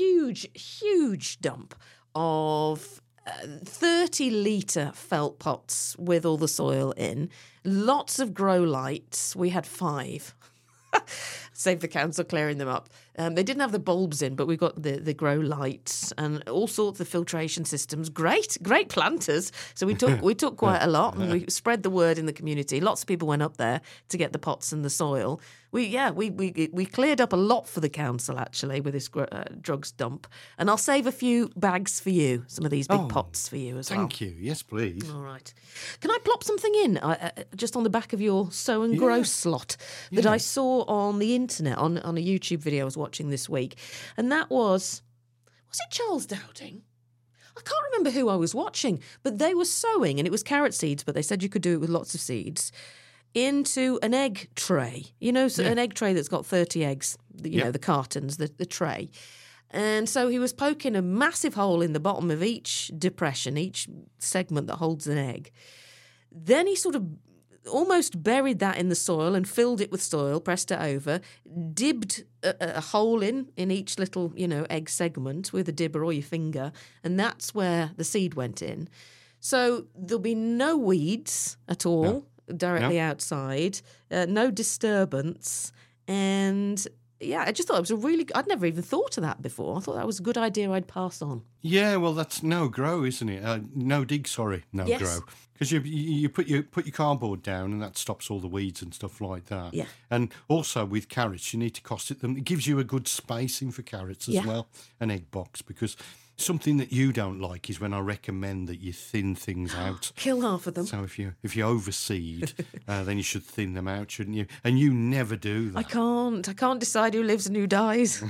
Huge dump of 30-litre felt pots with all the soil in. Lots of grow lights. We had 5. Save the council clearing them up. They didn't have the bulbs in, but we got the grow lights and all sorts of filtration systems. Great planters. So we took quite a lot, and we spread the word in the community. Lots of people went up there to get the pots and the soil. We cleared up a lot for the council actually with this drugs dump, and I'll save a few bags for you. Some of these big pots for you as well. Thank you. Yes, please. All right. Can I plop something in just on the back of your sow and grow slot that I saw on the internet on a YouTube video I was watching this week, and that was it Charles Dowding? I can't remember who I was watching, but they were sowing, and it was carrot seeds, but they said you could do it with lots of seeds, into an egg tray. An egg tray that's got 30 eggs, the cartons, the tray. And so he was poking a massive hole in the bottom of each depression, each segment that holds an egg. Then he sort of almost buried that in the soil and filled it with soil, pressed it over, dibbed a hole in each little, egg segment with a dibber or your finger, and that's where the seed went in. So there'll be no weeds at all directly outside, no disturbance, and yeah, I just thought it was I'd never even thought of that before. I thought that was a good idea I'd pass on. Yeah, well, that's no grow, isn't it? No dig, no grow. Because you put your cardboard down and that stops all the weeds and stuff like that. Yeah. And also with carrots, you need to cosset them. It gives you a good spacing for carrots as well, an egg box, because something that you don't like is when I recommend that you thin things out. Kill half of them. So if you overseed, then you should thin them out, shouldn't you? And you never do that. I can't decide who lives and who dies.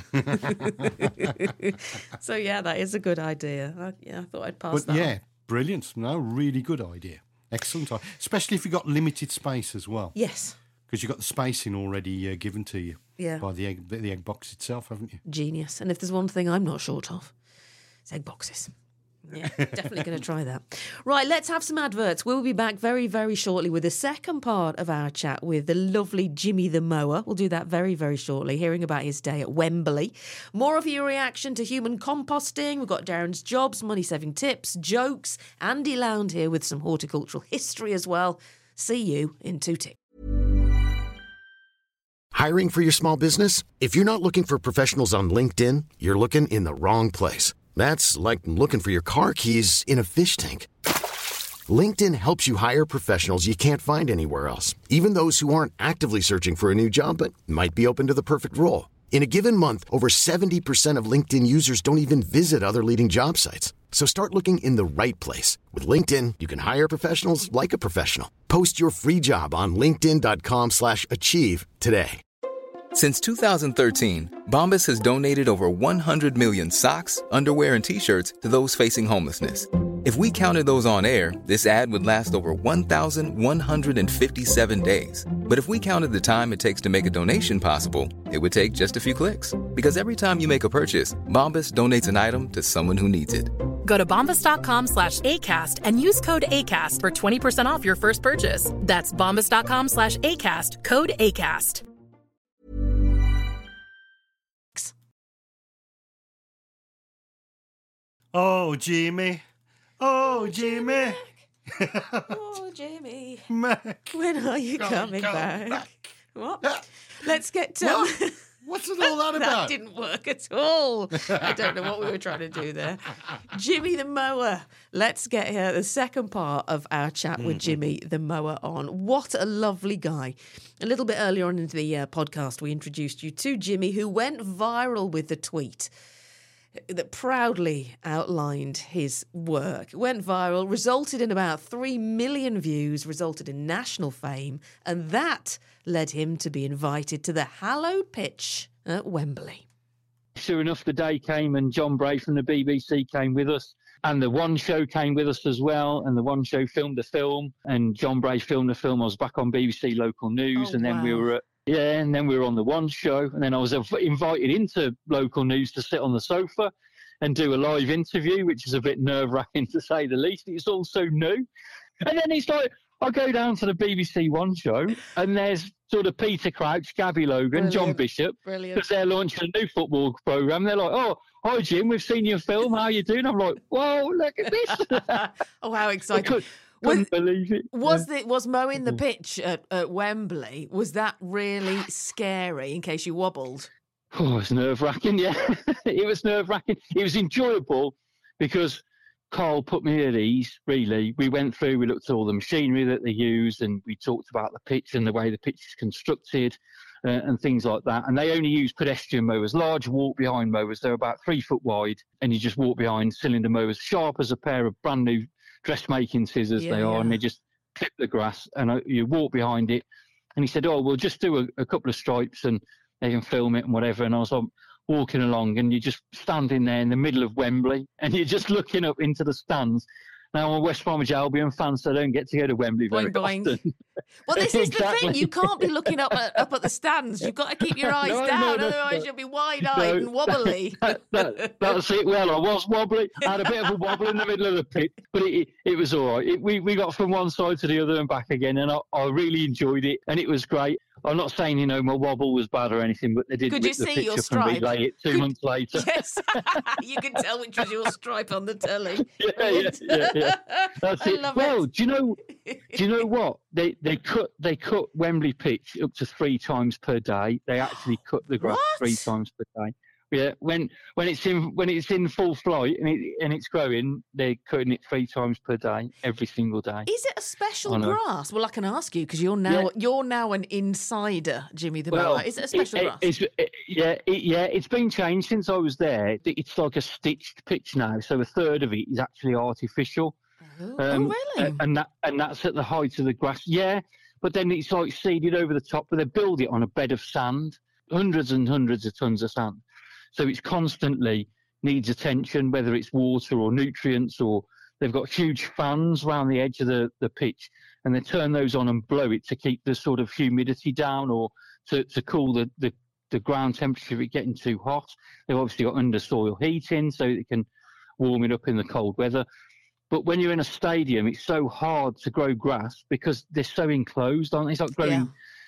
So yeah, that is a good idea. I thought I'd pass that on. Brilliant. No, really good idea. Excellent. Especially if you've got limited space as well. Yes. Because you've got the spacing already given to you by the egg box itself, haven't you? Genius. And if there's one thing I'm not short of, it's egg boxes. Yeah, definitely going to try that. Right, let's have some adverts. We'll be back very, very shortly with the second part of our chat with the lovely Jimmy the Mower. We'll do that very, very shortly, hearing about his day at Wembley. More of your reaction to human composting. We've got Darren's jobs, money-saving tips, jokes, Andy Lound here with some horticultural history as well. See you in 2 ticks. Hiring for your small business? If you're not looking for professionals on LinkedIn, you're looking in the wrong place. That's like looking for your car keys in a fish tank. LinkedIn helps you hire professionals you can't find anywhere else, even those who aren't actively searching for a new job but might be open to the perfect role. In a given month, over 70% of LinkedIn users don't even visit other leading job sites. So start looking in the right place. With LinkedIn, you can hire professionals like a professional. Post your free job on linkedin.com/achieve today. Since 2013, Bombas has donated over 100 million socks, underwear, and T-shirts to those facing homelessness. If we counted those on air, this ad would last over 1,157 days. But if we counted the time it takes to make a donation possible, it would take just a few clicks. Because every time you make a purchase, Bombas donates an item to someone who needs it. Go to bombas.com/ACAST and use code ACAST for 20% off your first purchase. That's bombas.com/ACAST, code ACAST. Oh, Jimmy. Oh, Jimmy. Oh, Jimmy. Mac. When are you coming back? What? Let's get What's it all that about? That didn't work at all. I don't know what we were trying to do there. Jimmy the Mower. Let's get the second part of our chat with Jimmy the Mower on. What a lovely guy. A little bit earlier on into the podcast, we introduced you to Jimmy, who went viral with the tweet that proudly outlined his work. It went viral, resulted in about 3 million views, resulted in national fame, and that led him to be invited to the hallowed pitch at Wembley. Sure enough, the day came and John Bray from the BBC came with us, and the One Show came with us as well, and the One Show filmed the film, and John Bray filmed the film. I was back on BBC Local News, and then we were at and then we were on the One Show, and then I was invited into Local News to sit on the sofa and do a live interview, which is a bit nerve-wracking to say the least. It's all so new. And then it's like, I go down to the BBC One Show, and there's sort of Peter Crouch, Gabby Logan, Brilliant. John Bishop, because they're launching a new football programme. They're like, oh, hi, Jim, we've seen your film. How you doing? I'm like, whoa, look at this. Oh, how exciting. Couldn't believe it. Was mowing the pitch at Wembley, was that really scary in case you wobbled? Oh, it was nerve-wracking, yeah. It was nerve-wracking. It was enjoyable because Carl put me at ease, really. We went through, we looked at all the machinery that they use, and we talked about the pitch and the way the pitch is constructed and things like that. And they only use pedestrian mowers, large walk-behind mowers. They're about 3 foot wide, and you just walk behind cylinder mowers, sharp as a pair of brand-new dressmaking scissors they are, and they just clip the grass, and you walk behind it. And he said, oh, we'll just do a couple of stripes and they can film it and whatever. And I was walking along, and you're just standing there in the middle of Wembley, and you're just looking up into the stands. Now, I'm a West Bromwich Albion fan, so I don't get to go to Wembley very often. Well, this is the thing. You can't be looking up at the stands. You've got to keep your eyes down, otherwise you'll be wide-eyed and wobbly. That's it. Well, I was wobbly. I had a bit of a wobble in the middle of the pit, but it was all right. We got from one side to the other and back again, and I really enjoyed it, and it was great. I'm not saying, my wobble was bad or anything, but they did Could rip you the see picture your and stripe? relay it 2 months later. Yes, you can tell which was your stripe on the telly. Yeah. That's I it. love Well, it. do you know what? They cut Wembley pitch up to 3 times per day. They actually cut the grass 3 times per day. Yeah, when it's in full flight and it's growing, they're cutting it 3 times per day, every single day. Is it a special I know. grass? Well, I can ask you because you're now an insider, Jimmy the Mower. Is it a special grass? It's been changed since I was there. It's like a stitched pitch now, so a third of it is actually artificial. Really? And that's at the height of the grass. Yeah, but then it's like seeded over the top, but they build it on a bed of sand, hundreds and hundreds of tons of sand. So it's constantly needs attention, whether it's water or nutrients, or they've got huge fans around the edge of the pitch, and they turn those on and blow it to keep the sort of humidity down, or to cool the ground temperature if it's getting too hot. They've obviously got undersoil heating so they can warm it up in the cold weather. But when you're in a stadium, it's so hard to grow grass because they're so enclosed, aren't they? It's like growing,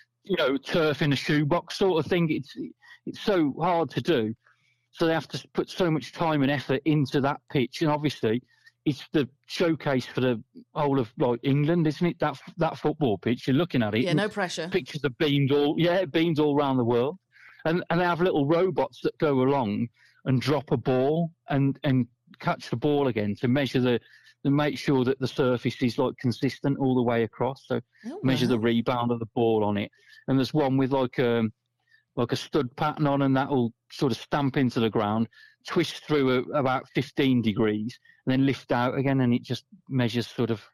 turf in a shoebox sort of thing. It's so hard to do. So they have to put so much time and effort into that pitch. And obviously, it's the showcase for the whole of England, isn't it? That football pitch, you're looking at it. Yeah, no pressure. Pictures are beamed all around the world. And they have little robots that go along and drop a ball and catch the ball again to measure make sure that the surface is consistent all the way across. So measure the rebound of the ball on it. And there's one with like a stud pattern on, and that will sort of stamp into the ground, twist through about 15 degrees, and then lift out again, and it just measures sort of,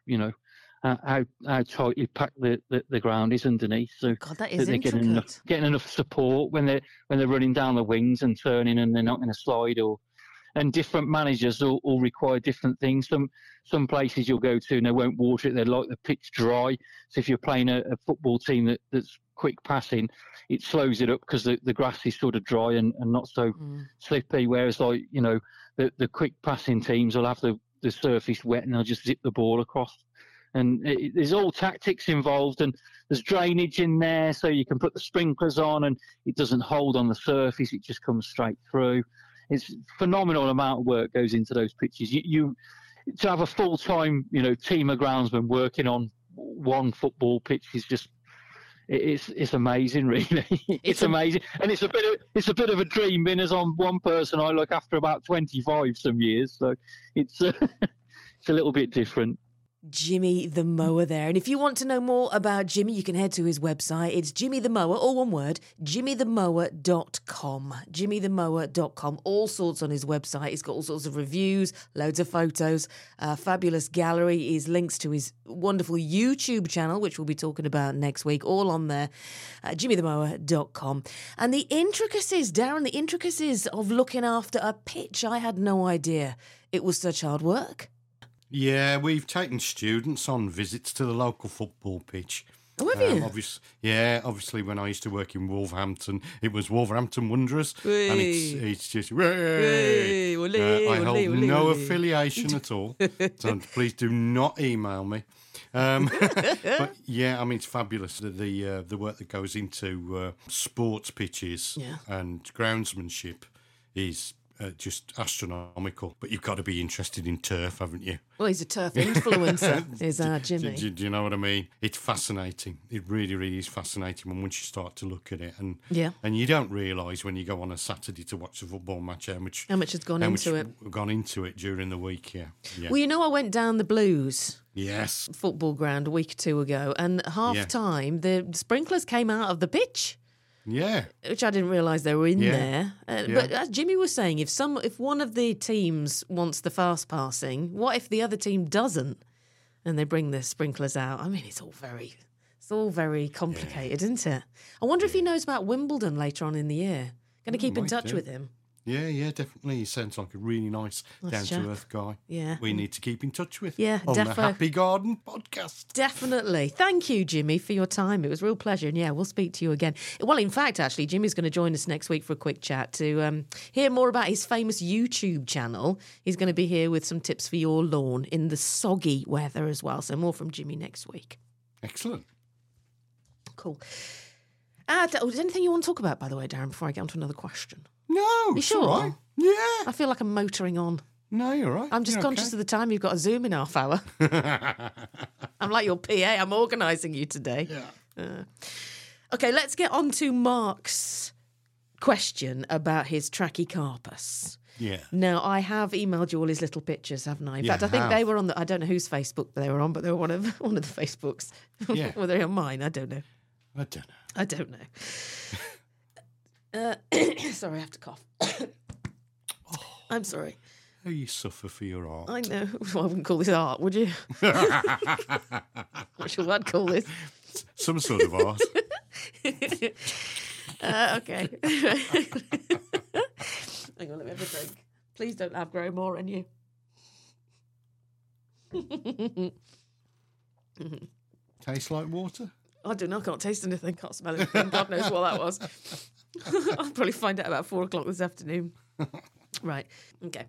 how tightly packed the ground is underneath. So God, that is they're intricate. getting enough support when they're running down the wings and turning, and they're not in a slide. And different managers will require different things. Some places you'll go to and they won't water it. They like the pitch dry. So if you're playing a football team that's quick passing, it slows it up because the grass is sort of dry and not so slippy. Whereas the quick passing teams will have the surface wet and they'll just zip the ball across. And there's all tactics involved, and there's drainage in there, so you can put the sprinklers on and it doesn't hold on the surface. It just comes straight through. It's a phenomenal amount of work goes into those pitches. You to have a full-time, team of groundsmen working on one football pitch is just it's amazing, really. It's amazing, and it's a bit of a dream. Being as on one person I look after about 25 some years, so it's it's a little bit different. Jimmy the Mower there. And if you want to know more about Jimmy, you can head to his website. It's Jimmy the Mower, all one word, jimmythemower.com. Jimmythemower.com. All sorts on his website. He's got all sorts of reviews, loads of photos, fabulous gallery. He's links to his wonderful YouTube channel, which we'll be talking about next week, all on there. Jimmythemower.com. And the intricacies, Darren, the intricacies of looking after a pitch. I had no idea it was such hard work. Yeah, we've taken students on visits to the local football pitch. Oh, have you? Obviously, when I used to work in Wolverhampton, it was Wolverhampton Wanderers, Whee. and it's just I hold no affiliation at all. So please do not email me. But yeah, I mean, it's fabulous the work that goes into sports pitches and groundsmanship is just astronomical. But you've got to be interested in turf, haven't you? Well, he's a turf influencer, is our Jimmy. Do you know what I mean? It's fascinating. It really, really is fascinating when once you start to look at it. And you don't realise when you go on a Saturday to watch a football match how much has gone into it. Gone into it during the week, yeah. Well, I went down the Blues football ground a week or two ago, and half-time, the sprinklers came out of the pitch. Yeah. Which I didn't realise they were in there. But as Jimmy was saying, if one of the teams wants the fast passing, what if the other team doesn't? And they bring the sprinklers out. I mean, it's all very complicated, isn't it? I wonder if he knows about Wimbledon later on in the year. Going to keep in touch with him. Yeah, definitely. He sounds like a really nice down-to-earth guy. Yeah. We need to keep in touch with. Yeah, on the Happy Garden podcast. Definitely. Thank you, Jimmy, for your time. It was a real pleasure. And we'll speak to you again. Well, in fact, actually, Jimmy's going to join us next week for a quick chat to hear more about his famous YouTube channel. He's going to be here with some tips for your lawn in the soggy weather as well. So more from Jimmy next week. Excellent. Cool. Is there anything you want to talk about, by the way, Darren, before I get on to another question? No. You sure? All right. Yeah. I feel like I'm motoring on. No, you're right. I'm just You're conscious okay. of the time. You've got a Zoom in half hour. I'm like your PA. I'm organising you today. Yeah. Okay, let's get on to Mark's question about his Trachycarpus. Yeah. Now, I have emailed you all his little pictures, haven't I? In fact, I think they were on I don't know whose Facebook they were on, but they were one of the Facebooks. Yeah. Were they on mine? I don't know. I don't know. Sorry, I have to cough. I'm sorry. How you suffer for your art. I know. Well, I wouldn't call this art, would you? Not sure what I'd call this. Some sort of art. Okay. Hang on, let me have a drink. Please don't have grow more in you. Tastes like water? I don't know. I can't taste anything. Can't smell anything. God knows what that was. I'll probably find out about 4 o'clock this afternoon. Right. Okay.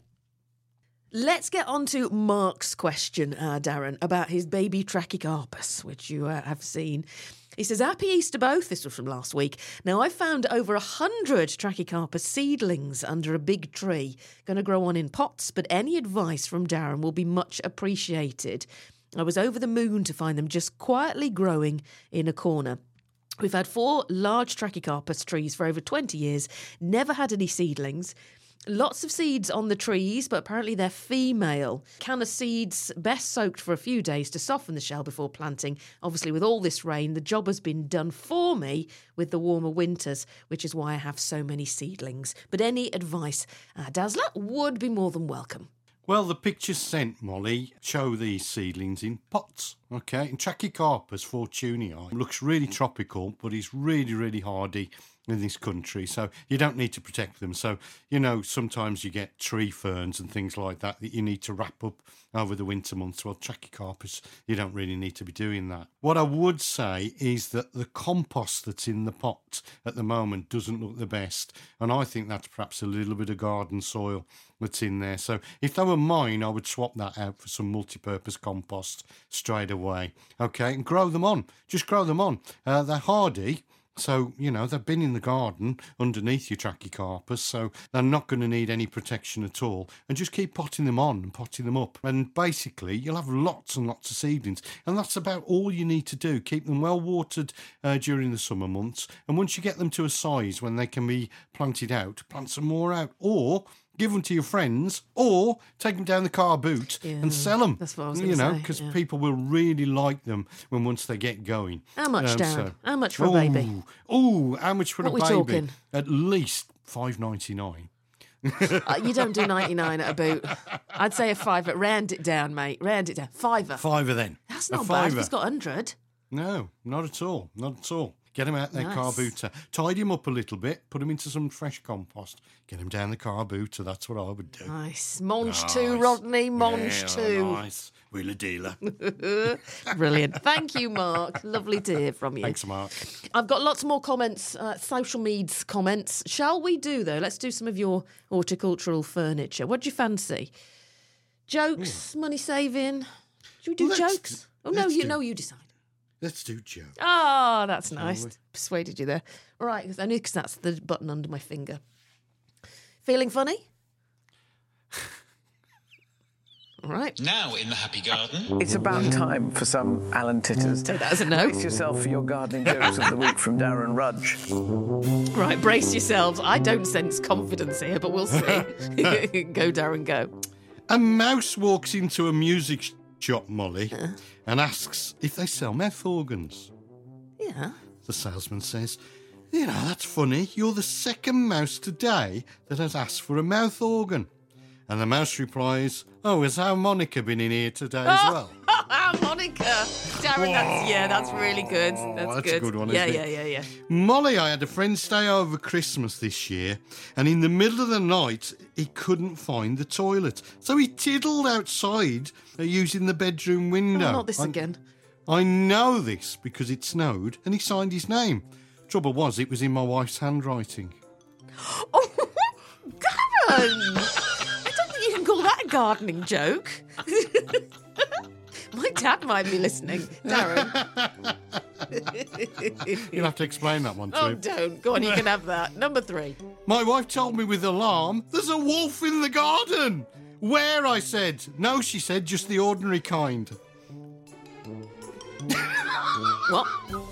Let's get on to Mark's question, Darren, about his baby Trachycarpus, which you have seen. He says, happy Easter both. This was from last week. Now, I found over 100 Trachycarpus seedlings under a big tree. Going to grow on in pots, but any advice from Darren will be much appreciated. I was over the moon to find them just quietly growing in a corner. We've had 4 large Trachycarpus trees for over 20 years, never had any seedlings. Lots of seeds on the trees, but apparently they're female. Can of seeds best soaked for a few days to soften the shell before planting. Obviously, with all this rain, the job has been done for me with the warmer winters, which is why I have so many seedlings. But any advice, Dazzler, would be more than welcome. Well, the pictures sent, Molly, show these seedlings in pots, okay? And Trachycarpus fortunei looks really tropical, but it's really, really hardy in this country, so you don't need to protect them. So, sometimes you get tree ferns and things like that you need to wrap up over the winter months. Well, Trachycarpus, you don't really need to be doing that. What I would say is that the compost that's in the pot at the moment doesn't look the best, and I think that's perhaps a little bit of garden soil that's in there. So if they were mine, I would swap that out for some multi-purpose compost straight away. Okay, and grow them on. Just grow them on. They're hardy. So, they've been in the garden underneath your Trachycarpus, so they're not going to need any protection at all. And just keep potting them on and potting them up. And basically, you'll have lots and lots of seedlings. And that's about all you need to do. Keep them well watered during the summer months. And once you get them to a size when they can be planted out, plant some more out. Or give them to your friends, or take them down the car boot and sell them. That's what I was going to say. Because people will really like them once they get going. How much, Darren? How much for a baby? Oh, how much for what a we baby? Talking? At least $5.99. You don't do 99 at a boot. I'd say a £5. Round it down, mate. Round it down. £5. Then. That's not bad. If it's got 100. No, not at all. Not at all. Get them out their car booter. Tidy them up a little bit. Put them into some fresh compost. Get them down the car booter. That's what I would do. Nice. Monge too, Rodney. Monge too. Nice. Wheeler dealer. Brilliant. Thank you, Mark. Lovely to hear from you. Thanks, Mark. I've got lots more comments, social medias comments. Shall we do, though? Let's do some of your horticultural furniture. What do you fancy? Jokes, money saving? Should we do jokes? Oh, no, you decide. Let's do jokes. Oh, that's nice. Persuaded you there. All right, only because that's the button under my finger. Feeling funny? All right. Now in the Happy Garden. It's about time for some Alan Titters. Take that as a no. Brace yourself for your gardening jokes of the week from Darren Rudge. Right, brace yourselves. I don't sense confidence here, but we'll see. Go, Darren, go. A mouse walks into a music shop, Molly, and asks if they sell mouth organs. Yeah. The salesman says, that's funny. You're the second mouse today that has asked for a mouth organ. And the mouse replies, has harmonica been in here today as well? Harmonica. Darren, that's really good. That's good. A good one, yeah, isn't it? Yeah. Molly, I had a friend stay over Christmas this year, and in the middle of the night, he couldn't find the toilet. So he tiddled outside using the bedroom window. Oh, not this again. I know this because it snowed, and he signed his name. Trouble was, it was in my wife's handwriting. Oh, Darren! You can call that a gardening joke. My dad might be listening. Darren. You'll have to explain that one to Oh, him. don't. Go on, you can have that. Number 3. My wife told me with alarm, there's a wolf in the garden. Where, I said. No, she said, just the ordinary kind. What?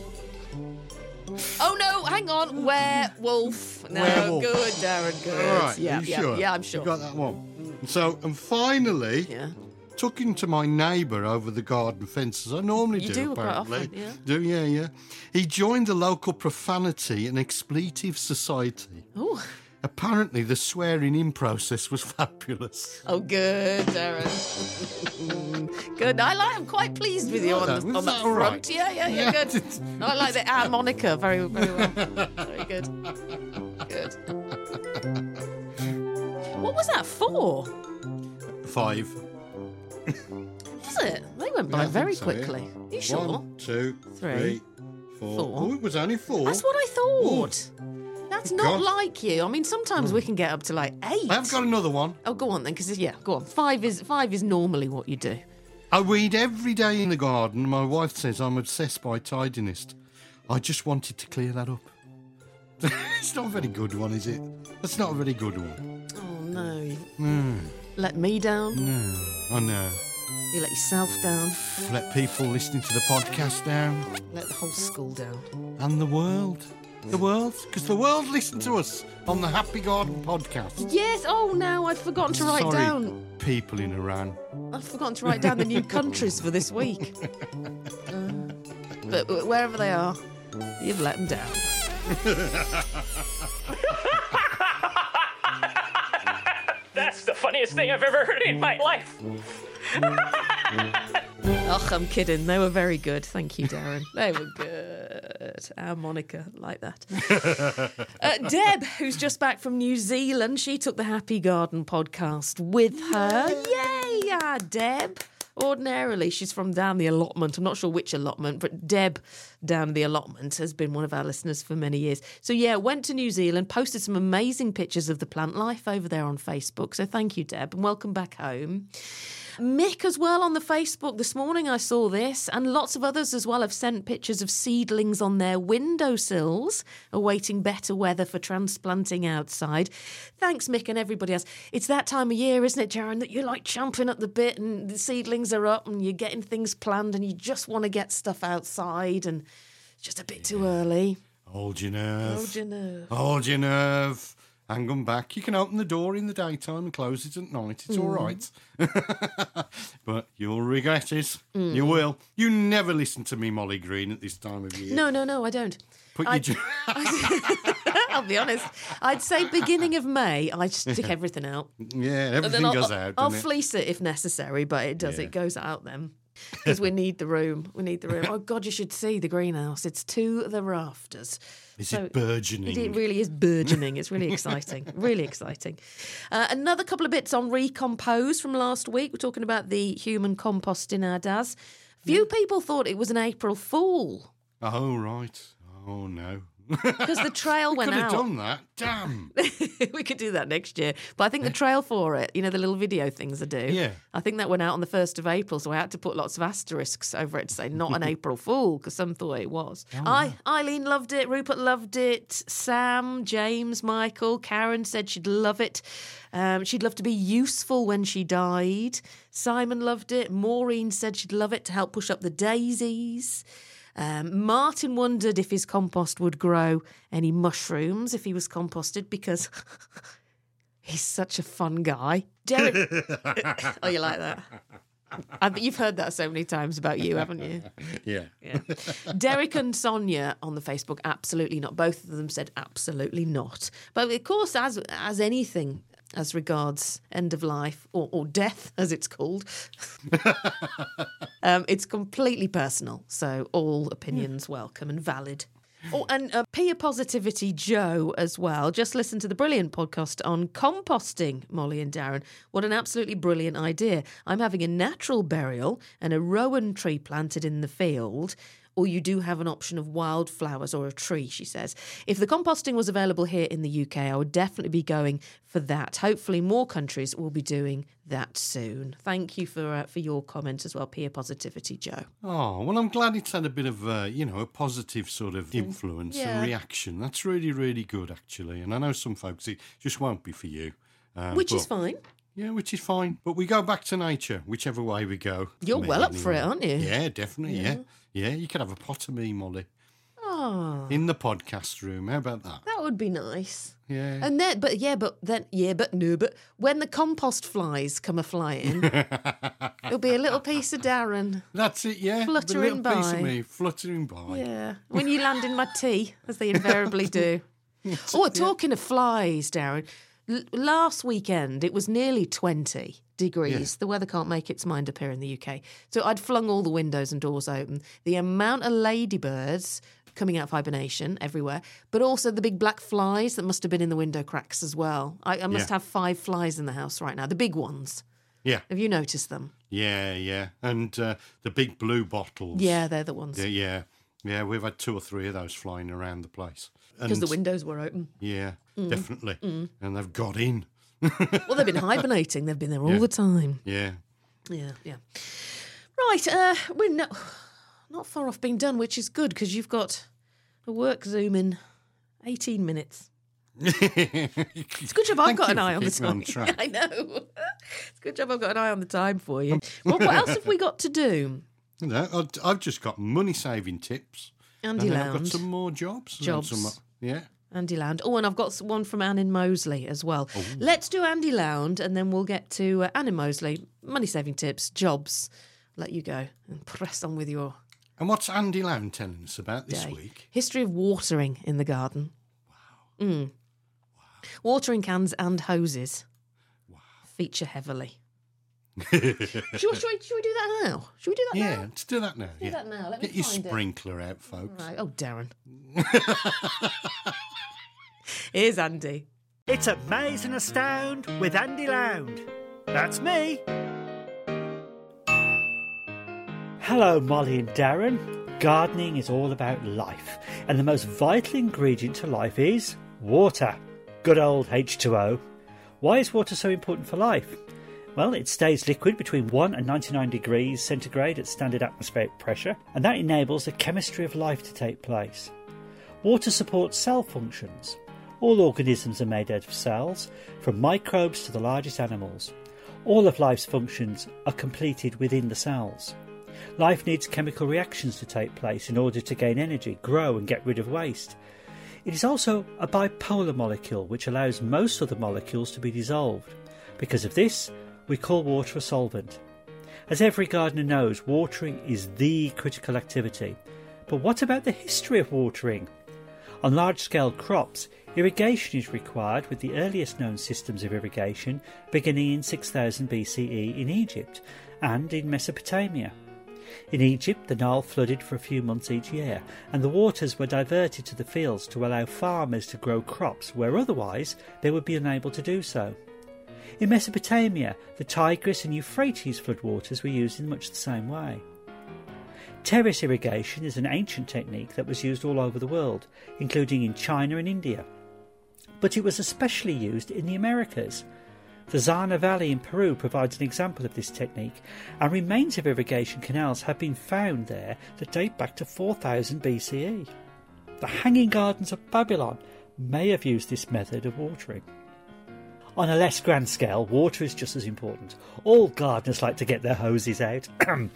Oh, no, hang on. Werewolf. No, Werewolf. good, Darren, good. All right, yeah, are you yeah, sure? yeah, I'm sure. You got that one. So, and finally, talking to my neighbour over the garden fence, as I normally You do, do quite apparently. often, yeah. Yeah. He joined the local profanity and expletive society. Oh. Apparently, the swearing-in process was fabulous. Oh, good, Darren. Good. I'm quite pleased with you on that. that Was that front. all right? Yeah, good. I like the harmonica very, very well. Very good. Good. What was that for? 5. Was it? They went by Yeah, I very think so, quickly. yeah. Are you sure? 1, 2, 3, 3, 4. 4. Oh, it was only 4. That's what I thought. That's not God. like you. I mean, sometimes we can get up to like 8. I've got another one. Oh, go on then, because go on. 5 is normally what you do. I weed every day in the garden. My wife says I'm obsessed by tidiness. I just wanted to clear that up. It's not a very good one, is it? That's not a very good one. Oh no. No, Let me down. no, I know. You let yourself down. Let people listening to the podcast down. Let the whole school down. And the world. The world. Because the world listen to us on the Happy Garden podcast. Yes. Oh no, I'd forgotten to write Sorry, down. people in Iran. I've forgotten to write down the new countries for this week. But wherever they are, you've let them down. That's the funniest thing I've ever heard in my life. Oh, I'm kidding. They were very good. Thank you, Darren. They were good. Harmonica, like that. Deb, who's just back from New Zealand, she took the Happy Garden podcast with her. Yay! Yeah, Deb. Ordinarily, she's from down the allotment. I'm not sure which allotment, but Deb down the allotment has been one of our listeners for many years. So, yeah, went to New Zealand, posted some amazing pictures of the plant life over there on Facebook. So thank you, Deb, and welcome back home. Mick as well on the Facebook this morning, I saw this, and lots of others as well have sent pictures of seedlings on their windowsills, awaiting better weather for transplanting outside. Thanks, Mick, and everybody else. It's that time of year, isn't it, Jaron, that you're like champing at the bit and the seedlings are up and you're getting things planned and you just want to get stuff outside and it's just a bit too early. Hold your nerve. Hold your nerve. Hold your nerve. Hang them back. You can open the door in the daytime and close it at night. It's all right. But you'll regret it. You will. You never listen to me, Molly Green, at this time of year. No, I don't. I'll be honest. I'd say beginning of May, I stick everything out. Yeah, everything goes out. I'll doesn't it? fleece it if necessary, but it does. It goes out then. Because we need the room. Oh, God, you should see the greenhouse. It's to the rafters. Is it burgeoning? It really is burgeoning. It's really exciting. Really exciting. Another couple of bits on Recompose from last week. We're talking about the human compost in our DAS. Few people thought it was an April Fool. Oh, right. Oh, no. Because the trail went out. Could have done that. Damn. We could do that next year. But I think the trail for it, the little video things I do. Yeah. I think that went out on the 1st of April, so I had to put lots of asterisks over it to say not an April Fool, because some thought it was. Eileen loved it. Rupert loved it. Sam, James, Michael, Karen said she'd love it. She'd love to be useful when she died. Simon loved it. Maureen said she'd love it to help push up the daisies. Martin wondered if his compost would grow any mushrooms if he was composted because he's such a fun guy. Derek, oh, you like that? You've heard that so many times about you, haven't you? Yeah. Derek and Sonia on the Facebook, absolutely not. Both of them said absolutely not. But of course, as anything as regards end of life or death, as it's called, it's completely personal. So all opinions welcome and valid. Oh, and Peer Positivity Joe as well. Just listen to the brilliant podcast on composting, Molly and Darren. What an absolutely brilliant idea. I'm having a natural burial and a rowan tree planted in the field. or you do have an option of wildflowers or a tree, she says. If the composting was available here in the UK, I would definitely be going for that. Hopefully more countries will be doing that soon. Thank you for your comment as well, Peer Positivity, Joe. Oh, well, I'm glad it's had a bit of, a positive sort of influence and reaction. That's really, really good, actually. And I know some folks, it just won't be for you. Which is fine. Yeah, which is fine. But we go back to nature, whichever way we go. You're well up for it, aren't you? Yeah, definitely, yeah. Yeah, you could have a pot of me, Molly. Oh. In the podcast room. How about that? That would be nice. Yeah. And then, but when the compost flies come a-flying, it'll be a little piece of Darren. That's it, yeah. Fluttering a little piece by. of me fluttering by. Yeah. When you land in my tea, as they invariably do. Talking of flies, Darren. Last weekend, it was nearly 20 degrees. The weather can't make its mind up here in the UK. So I'd flung all the windows and doors open. The amount of ladybirds coming out of hibernation everywhere, but also the big black flies that must have been in the window cracks as well. I must have 5 flies in the house right now, the big ones. Yeah. Have you noticed them? Yeah. And the big blue bottles. Yeah, they're the ones. Yeah, we've had 2 or 3 of those flying around the place. Because the windows were open. Yeah, definitely. And they've got in. Well, they've been hibernating. They've been there all the time. Yeah. Right, we're not far off being done, which is good because you've got a work Zoom in 18 minutes. It's a good job I've got an eye on the time. I know. It's a good job I've got an eye on the time for you. Well, what else have we got to do? No, I've just got money-saving tips. Andy Lound. I've got some more jobs. Yeah. Andy Lound. Oh, and I've got one from Anne in Moseley as well. Oh. Let's do Andy Lound and then we'll get to Anne in Moseley. Money-saving tips, jobs. Let you go and press on with your... And what's Andy Lound telling us about this week? History of watering in the garden. Wow. Wow. Watering cans and hoses. Wow. Feature heavily. should we do that now? Should we do that now? Yeah, let's do that now. Do that now. Let me Get your find sprinkler out, folks. Right. Oh, Darren. Here's Andy. It's Amaze and Astound with Andy Lound. That's me. Hello, Molly and Darren. Gardening is all about life, and the most vital ingredient to life is water. Good old H2O. Why is water so important for life? Well, it stays liquid between 1 and 99 degrees centigrade at standard atmospheric pressure, and that enables the chemistry of life to take place. Water supports cell functions. All organisms are made out of cells, from microbes to the largest animals. All of life's functions are completed within the cells. Life needs chemical reactions to take place in order to gain energy, grow and get rid of waste. It is also a bipolar molecule which allows most other molecules to be dissolved. Because of this, we call water a solvent. As every gardener knows, watering is the critical activity. But what about the history of watering? On large-scale crops, irrigation is required, with the earliest known systems of irrigation beginning in 6000 BCE in Egypt and in Mesopotamia. In Egypt, the Nile flooded for a few months each year, and the waters were diverted to the fields to allow farmers to grow crops where otherwise they would be unable to do so. In Mesopotamia, the Tigris and Euphrates floodwaters were used in much the same way. Terrace irrigation is an ancient technique that was used all over the world, including in China and India. But it was especially used in the Americas. The Zana Valley in Peru provides an example of this technique, and remains of irrigation canals have been found there that date back to 4000 BCE. The Hanging Gardens of Babylon may have used this method of watering. On a less grand scale, water is just as important. All gardeners like to get their hoses out.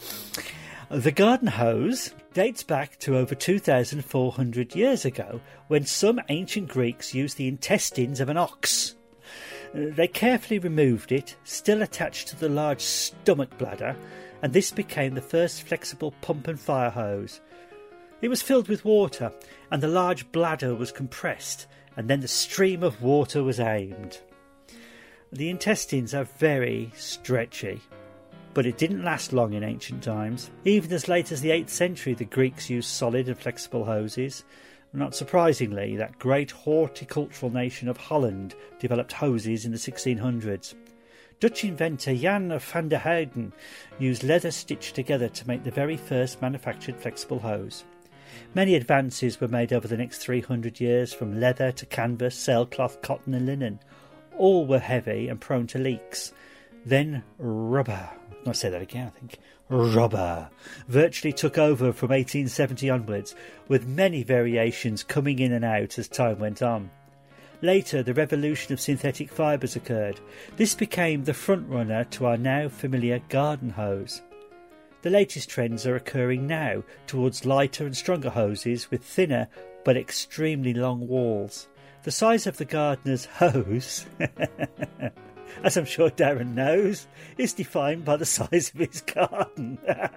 The garden hose dates back to over 2,400 years ago, when some ancient Greeks used the intestines of an ox. They carefully removed it, still attached to the large stomach bladder, and this became the first flexible pump and fire hose. It was filled with water, and the large bladder was compressed, and then the stream of water was aimed. The intestines are very stretchy, but it didn't last long in ancient times. Even as late as the 8th century, the Greeks used solid and flexible hoses. Not surprisingly, that great horticultural nation of Holland developed hoses in the 1600s. Dutch inventor Jan van der Heyden used leather stitched together to make the very first manufactured flexible hose. Many advances were made over the next 300 years, from leather to canvas, sailcloth, cotton and linen. All were heavy and prone to leaks. Then rubber, I'll say that again, I think, rubber virtually took over from 1870 onwards, with many variations coming in and out as time went on. Later, the revolution of synthetic fibres occurred. This became the front-runner to our now familiar garden hose. The latest trends are occurring now towards lighter and stronger hoses with thinner but extremely long walls. The size of the gardener's hose, as I'm sure Darren knows, is defined by the size of his garden.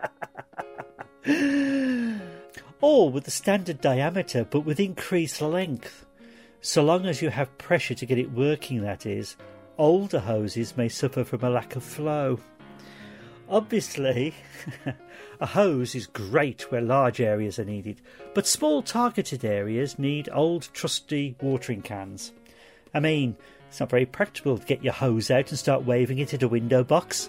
All with the standard diameter but with increased length. So long as you have pressure to get it working, that is. Older hoses may suffer from a lack of flow. Obviously, a hose is great where large areas are needed, but small targeted areas need old trusty watering cans. I mean, it's not very practical to get your hose out and start waving it at a window box.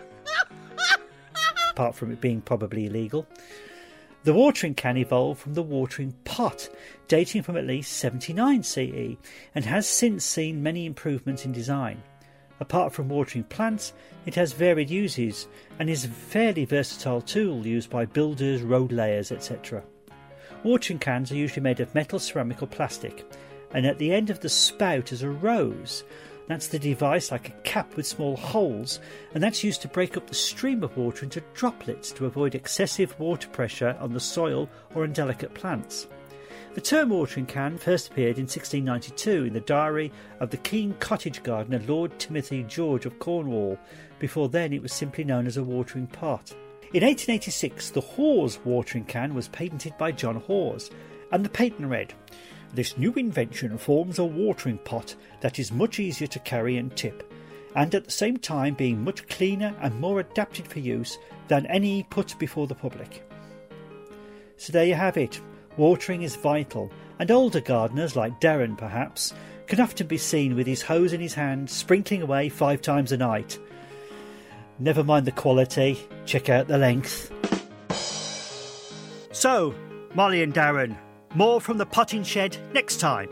Apart from it being probably illegal. The watering can evolved from the watering pot, dating from at least 79 CE, and has since seen many improvements in design. Apart from watering plants, it has varied uses and is a fairly versatile tool used by builders, road layers, etc. Watering cans are usually made of metal, ceramic or plastic, and at the end of the spout is a rose. That's the device like a cap with small holes, and that's used to break up the stream of water into droplets to avoid excessive water pressure on the soil or on delicate plants. The term watering can first appeared in 1692 in the diary of the keen cottage gardener Lord Timothy George of Cornwall. Before then it was simply known as a watering pot. In 1886 the Hawes watering can was patented by John Hawes, and the patent read, "This new invention forms a watering pot that is much easier to carry and tip, and at the same time being much cleaner and more adapted for use than any put before the public." So there you have it. Watering is vital, and older gardeners, like Darren perhaps, can often be seen with his hose in his hand, sprinkling away 5 times a night. Never mind the quality, check out the length. So, Molly and Darren, more from the potting shed next time.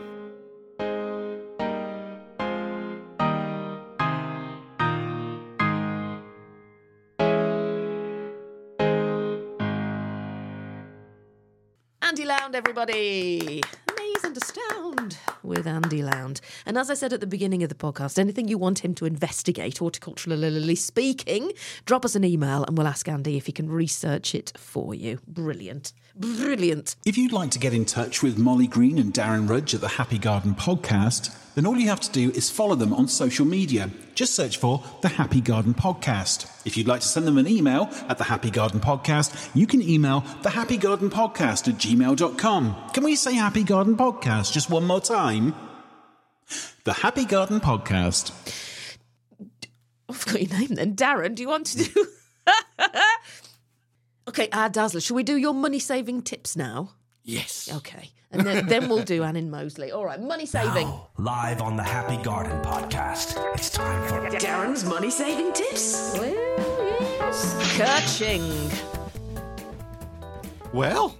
Andy Lound, everybody. Amaze and astound with Andy Lound. And as I said at the beginning of the podcast, anything you want him to investigate, horticulturally speaking, drop us an email and we'll ask Andy if he can research it for you. Brilliant. Brilliant. If you'd like to get in touch with Molly Green and Darren Rudge at the Happy Garden Podcast, then all you have to do is follow them on social media. Just search for the Happy Garden Podcast. If you'd like to send them an email at the Happy Garden Podcast, you can email thehappygardenpodcast@gmail.com. Can we say Happy Garden Podcast just one more time? The Happy Garden Podcast. I've got your name then. Darren, do you want to do... Okay, Dazzler, shall we do your money-saving tips now? Yes. Okay. And then we'll do Anne in Moseley. All right, money-saving. Now, live on the Happy Garden Podcast, it's time for Darren's money-saving tips. Well, yes. Ka-ching. Well,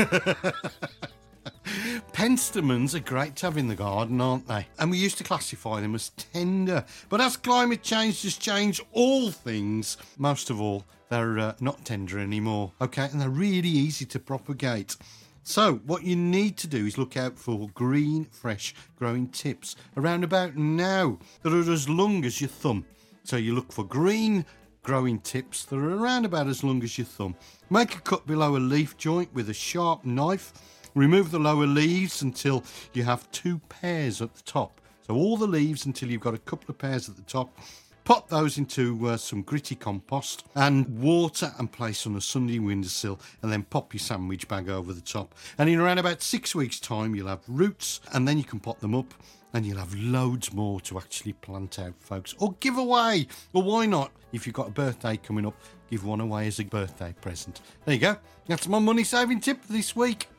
Penstemons are great to have in the garden, aren't they? And we used to classify them as tender. But as climate change has changed all things, most of all, they're not tender anymore, okay? And they're really easy to propagate. So what you need to do is look out for green, fresh growing tips around about now that are as long as your thumb. So you look for green growing tips that are around about as long as your thumb. Make a cut below a leaf joint with a sharp knife. Remove the lower leaves until you have 2 pairs at the top. So all the leaves until you've got a couple of pairs at the top. Pop those into some gritty compost and water and place on a sunny windowsill, and then pop your sandwich bag over the top. And in around about 6 weeks' time, you'll have roots, and then you can pot them up, and you'll have loads more to actually plant out, folks. Or give away. Or why not? If you've got a birthday coming up, give one away as a birthday present. There you go. That's my money-saving tip this week.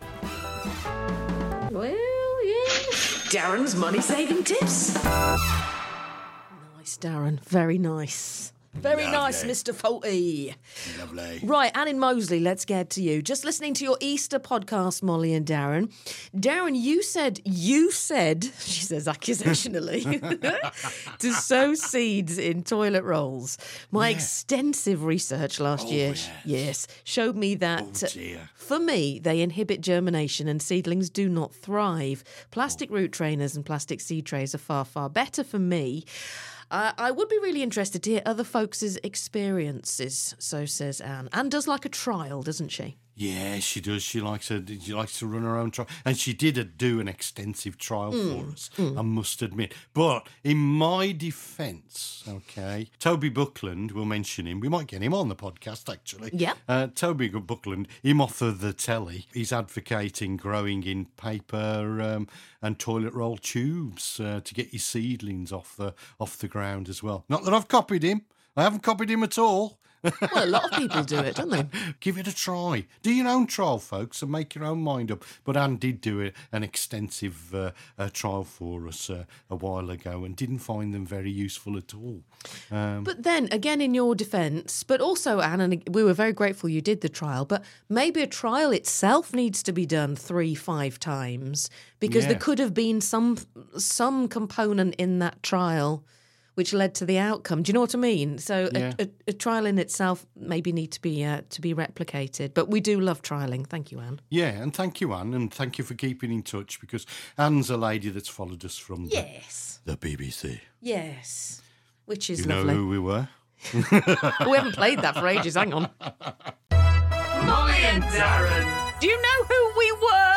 Well, yes. Darren's money-saving tips. Darren. Very nice. Very nice, Mr. Faulty. Lovely. Right, Anne in Moseley, let's get to you. Just listening to your Easter podcast, Molly and Darren. Darren, you said, she says accusationally, to sow seeds in toilet rolls. My extensive research last year, showed me that, for me, they inhibit germination and seedlings do not thrive. Plastic root trainers and plastic seed trays are far, far better for me. I would be really interested to hear other folks' experiences, so says Anne. Anne does like a trial, doesn't she? Yeah, she does. She likes to run her own trial. And she did do an extensive trial for us, I must admit. But in my defence, okay, Toby Buckland, we'll mention him. We might get him on the podcast, actually. Yeah. Toby Buckland, him off of the telly, he's advocating growing in paper and toilet roll tubes to get your seedlings off the ground as well. Not that I've copied him. I haven't copied him at all. Well, a lot of people do it, don't they? Give it a try. Do your own trial, folks, and make your own mind up. But Anne did do an extensive trial for us a while ago and didn't find them very useful at all. But then, again, in your defence, but also, Anne, and we were very grateful you did the trial, but maybe a trial itself needs to be done 3-5 times because there could have been some component in that trial which led to the outcome. Do you know what I mean? So a trial in itself maybe need to be replicated. But we do love trialling. Thank you, Anne. Yeah, and thank you, Anne, and thank you for keeping in touch because Anne's a lady that's followed us from the BBC. Yes, which is you lovely. You know who we were? We haven't played that for ages. Hang on. Molly and Darren. Do you know who we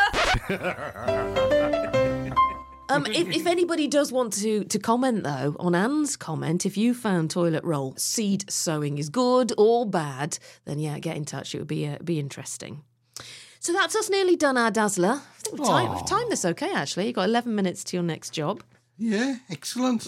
were? If anybody does want to comment, though, on Anne's comment, if you found toilet roll seed sowing is good or bad, then, get in touch. It would be interesting. So that's us nearly done our Dazzler. I think we've timed this okay, actually. You've got 11 minutes to your next job. Yeah, excellent.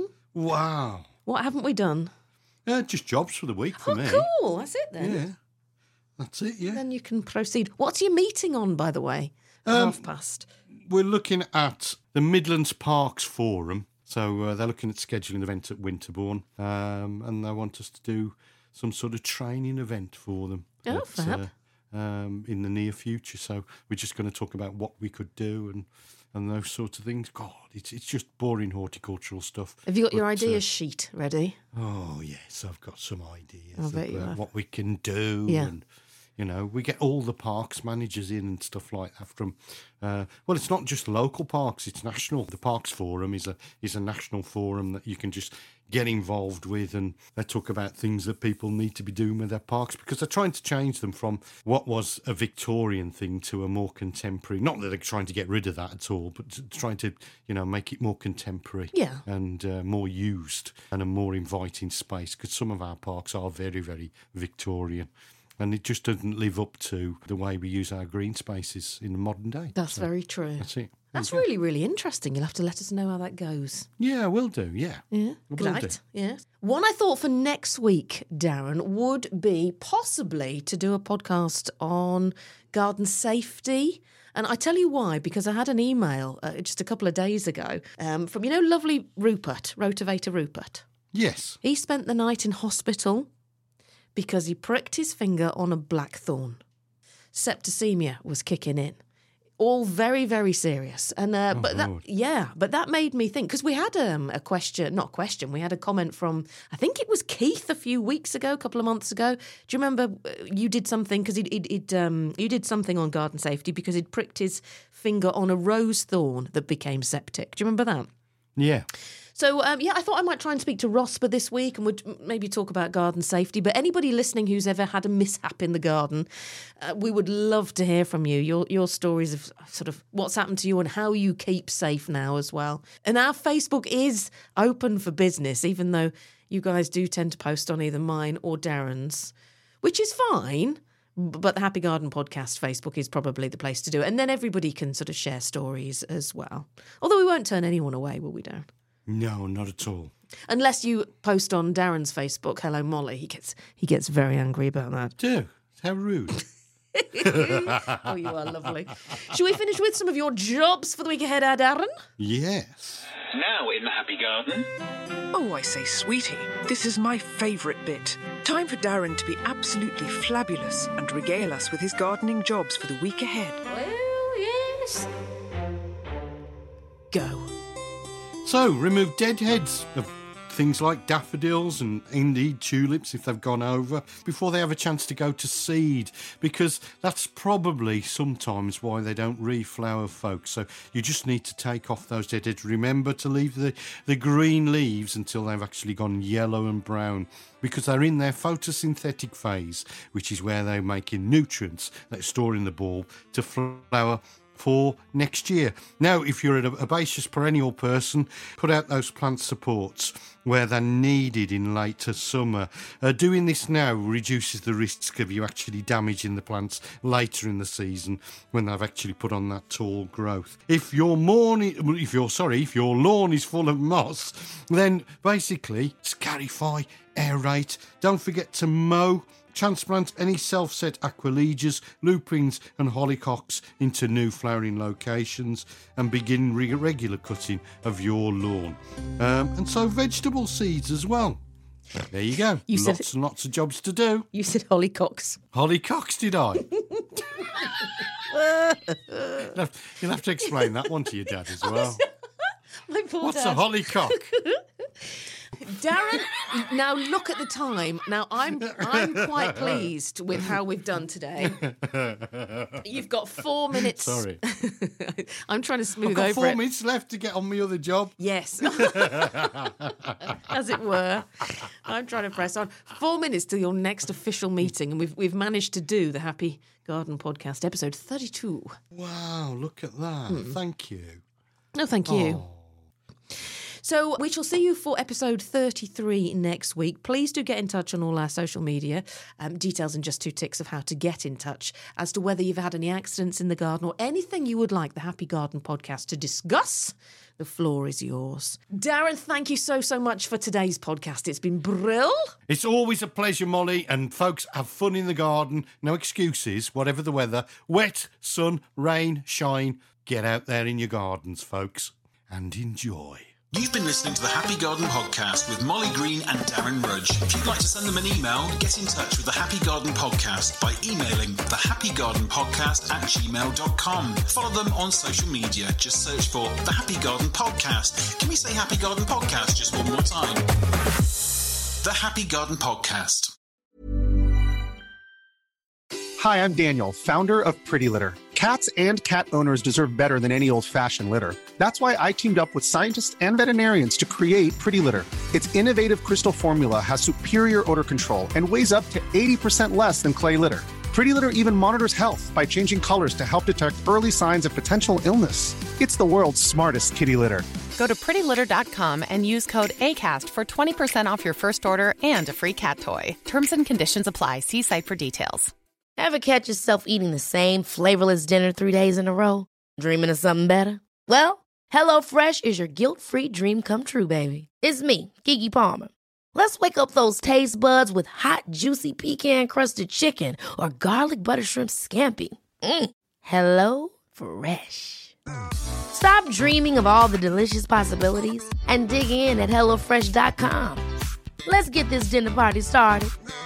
Wow. What haven't we done? Just jobs for the week for me. Cool. That's it, then. Yeah. That's it, yeah. Then you can proceed. What's your meeting on, by the way? 1:30. We're looking at the Midlands Parks Forum. So they're looking at scheduling an event at Winterbourne. And they want us to do some sort of training event for them. Oh, fab. In the near future. So we're just going to talk about what we could do and those sorts of things. God, it's just boring horticultural stuff. Have you got your ideas sheet ready? Oh, yes, I've got some ideas about what we can do. Yeah. And, we get all the parks managers in and stuff like that from, it's not just local parks, it's national. The Parks Forum is a national forum that you can just get involved with, and they talk about things that people need to be doing with their parks because they're trying to change them from what was a Victorian thing to a more contemporary. Not that they're trying to get rid of that at all, but trying to, make it more contemporary and more used and a more inviting space because some of our parks are very, very Victorian. And it just doesn't live up to the way we use our green spaces in the modern day. That's very true. That's it. That's really, really interesting. You'll have to let us know how that goes. Yeah, we'll do, yeah. Yeah, great. Yeah. One I thought for next week, Darren, would be possibly to do a podcast on garden safety. And I tell you why, because I had an email just a couple of days ago from, lovely Rupert, Rotavator Rupert. Yes. He spent the night in hospital because he pricked his finger on a blackthorn. Septicemia was kicking in. All very, very serious. And but that made me think, because we had we had a comment from, I think it was Keith a few weeks ago, a couple of months ago. Do you remember you did something, because you did something on garden safety because he'd pricked his finger on a rose thorn that became septic. Do you remember that? Yeah. So, I thought I might try and speak to Rosper this week and would maybe talk about garden safety. But anybody listening who's ever had a mishap in the garden, we would love to hear from you. Your stories of sort of what's happened to you and how you keep safe now as well. And our Facebook is open for business, even though you guys do tend to post on either mine or Darren's, which is fine. But the Happy Garden Podcast Facebook is probably the place to do it. And then everybody can sort of share stories as well. Although we won't turn anyone away, will we, Darren? No, not at all. Unless you post on Darren's Facebook, "Hello Molly," he gets very angry about that. Do? How rude. Oh, you are lovely. Shall we finish with some of your jobs for the week ahead, Darren? Yes. Now in the Happy Garden. Oh, I say, sweetie, this is my favourite bit. Time for Darren to be absolutely flabulous and regale us with his gardening jobs for the week ahead. Well, yes. Go. So, remove dead heads of things like daffodils and indeed tulips if they've gone over before they have a chance to go to seed, because that's probably sometimes why they don't reflower, folks. So you just need to take off those dead heads. Remember to leave the green leaves until they've actually gone yellow and brown, because they're in their photosynthetic phase, which is where they're making nutrients that store in the bulb to flower for next year. Now, if you're a herbaceous perennial person, put out those plant supports where they're needed in later summer. Doing this now reduces the risk of you actually damaging the plants later in the season when they've actually put on that tall growth. If your lawn is full of moss, then basically scarify, aerate. Don't forget to mow. Transplant any self-set aquiledias, lupins and hollyhocks into new flowering locations and begin regular cutting of your lawn. And sow vegetable seeds as well. There you go. Lots and lots of jobs to do. You said hollyhocks. Hollyhocks, did I? You'll have to explain that one to your dad as well. My poor What's dad. a hollyhock? Darren, now look at the time. Now I'm quite pleased with how we've done today. You've got 4 minutes. Sorry. I'm trying to smooth I've got over 4 it. minutes left to get on my other job. Yes. As it were. I'm trying to press on. 4 minutes till your next official meeting, and we've managed to do the Happy Garden Podcast, episode 32. Wow, look at that. Thank you. No, thank you. So we shall see you for episode 33 next week. Please do get in touch on all our social media. Details in just 2 ticks of how to get in touch as to whether you've had any accidents in the garden or anything you would like the Happy Garden Podcast to discuss. The floor is yours. Darren, thank you so much for today's podcast. It's been brill. It's always a pleasure, Molly. And folks, have fun in the garden. No excuses, whatever the weather. Wet, sun, rain, shine. Get out there in your gardens, folks, and enjoy. You've been listening to the Happy Garden Podcast with Molly Green and Darren Rudge. If you'd like to send them an email, get in touch with the Happy Garden Podcast by emailing thehappygardenpodcast@gmail.com. Follow them on social media. Just search for the Happy Garden Podcast. Can we say Happy Garden Podcast just one more time? The Happy Garden Podcast. Hi, I'm Daniel, founder of Pretty Litter. Cats and cat owners deserve better than any old-fashioned litter. That's why I teamed up with scientists and veterinarians to create Pretty Litter. Its innovative crystal formula has superior odor control and weighs up to 80% less than clay litter. Pretty Litter even monitors health by changing colors to help detect early signs of potential illness. It's the world's smartest kitty litter. Go to prettylitter.com and use code ACAST for 20% off your first order and a free cat toy. Terms and conditions apply. See site for details. Ever catch yourself eating the same flavorless dinner 3 days in a row? Dreaming of something better? Well, HelloFresh is your guilt-free dream come true, baby. It's me, Keke Palmer. Let's wake up those taste buds with hot, juicy pecan-crusted chicken or garlic butter shrimp scampi. Hello Fresh. Stop dreaming of all the delicious possibilities and dig in at HelloFresh.com. Let's get this dinner party started.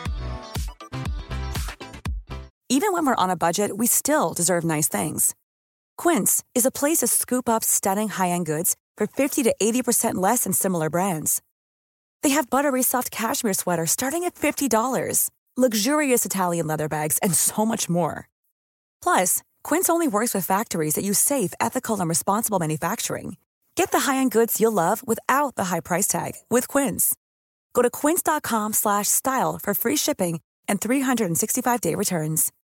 Even when we're on a budget, we still deserve nice things. Quince is a place to scoop up stunning high-end goods for 50 to 80% less than similar brands. They have buttery soft cashmere sweaters starting at $50, luxurious Italian leather bags, and so much more. Plus, Quince only works with factories that use safe, ethical, and responsible manufacturing. Get the high-end goods you'll love without the high price tag with Quince. Go to quince.com/style for free shipping and 365-day returns.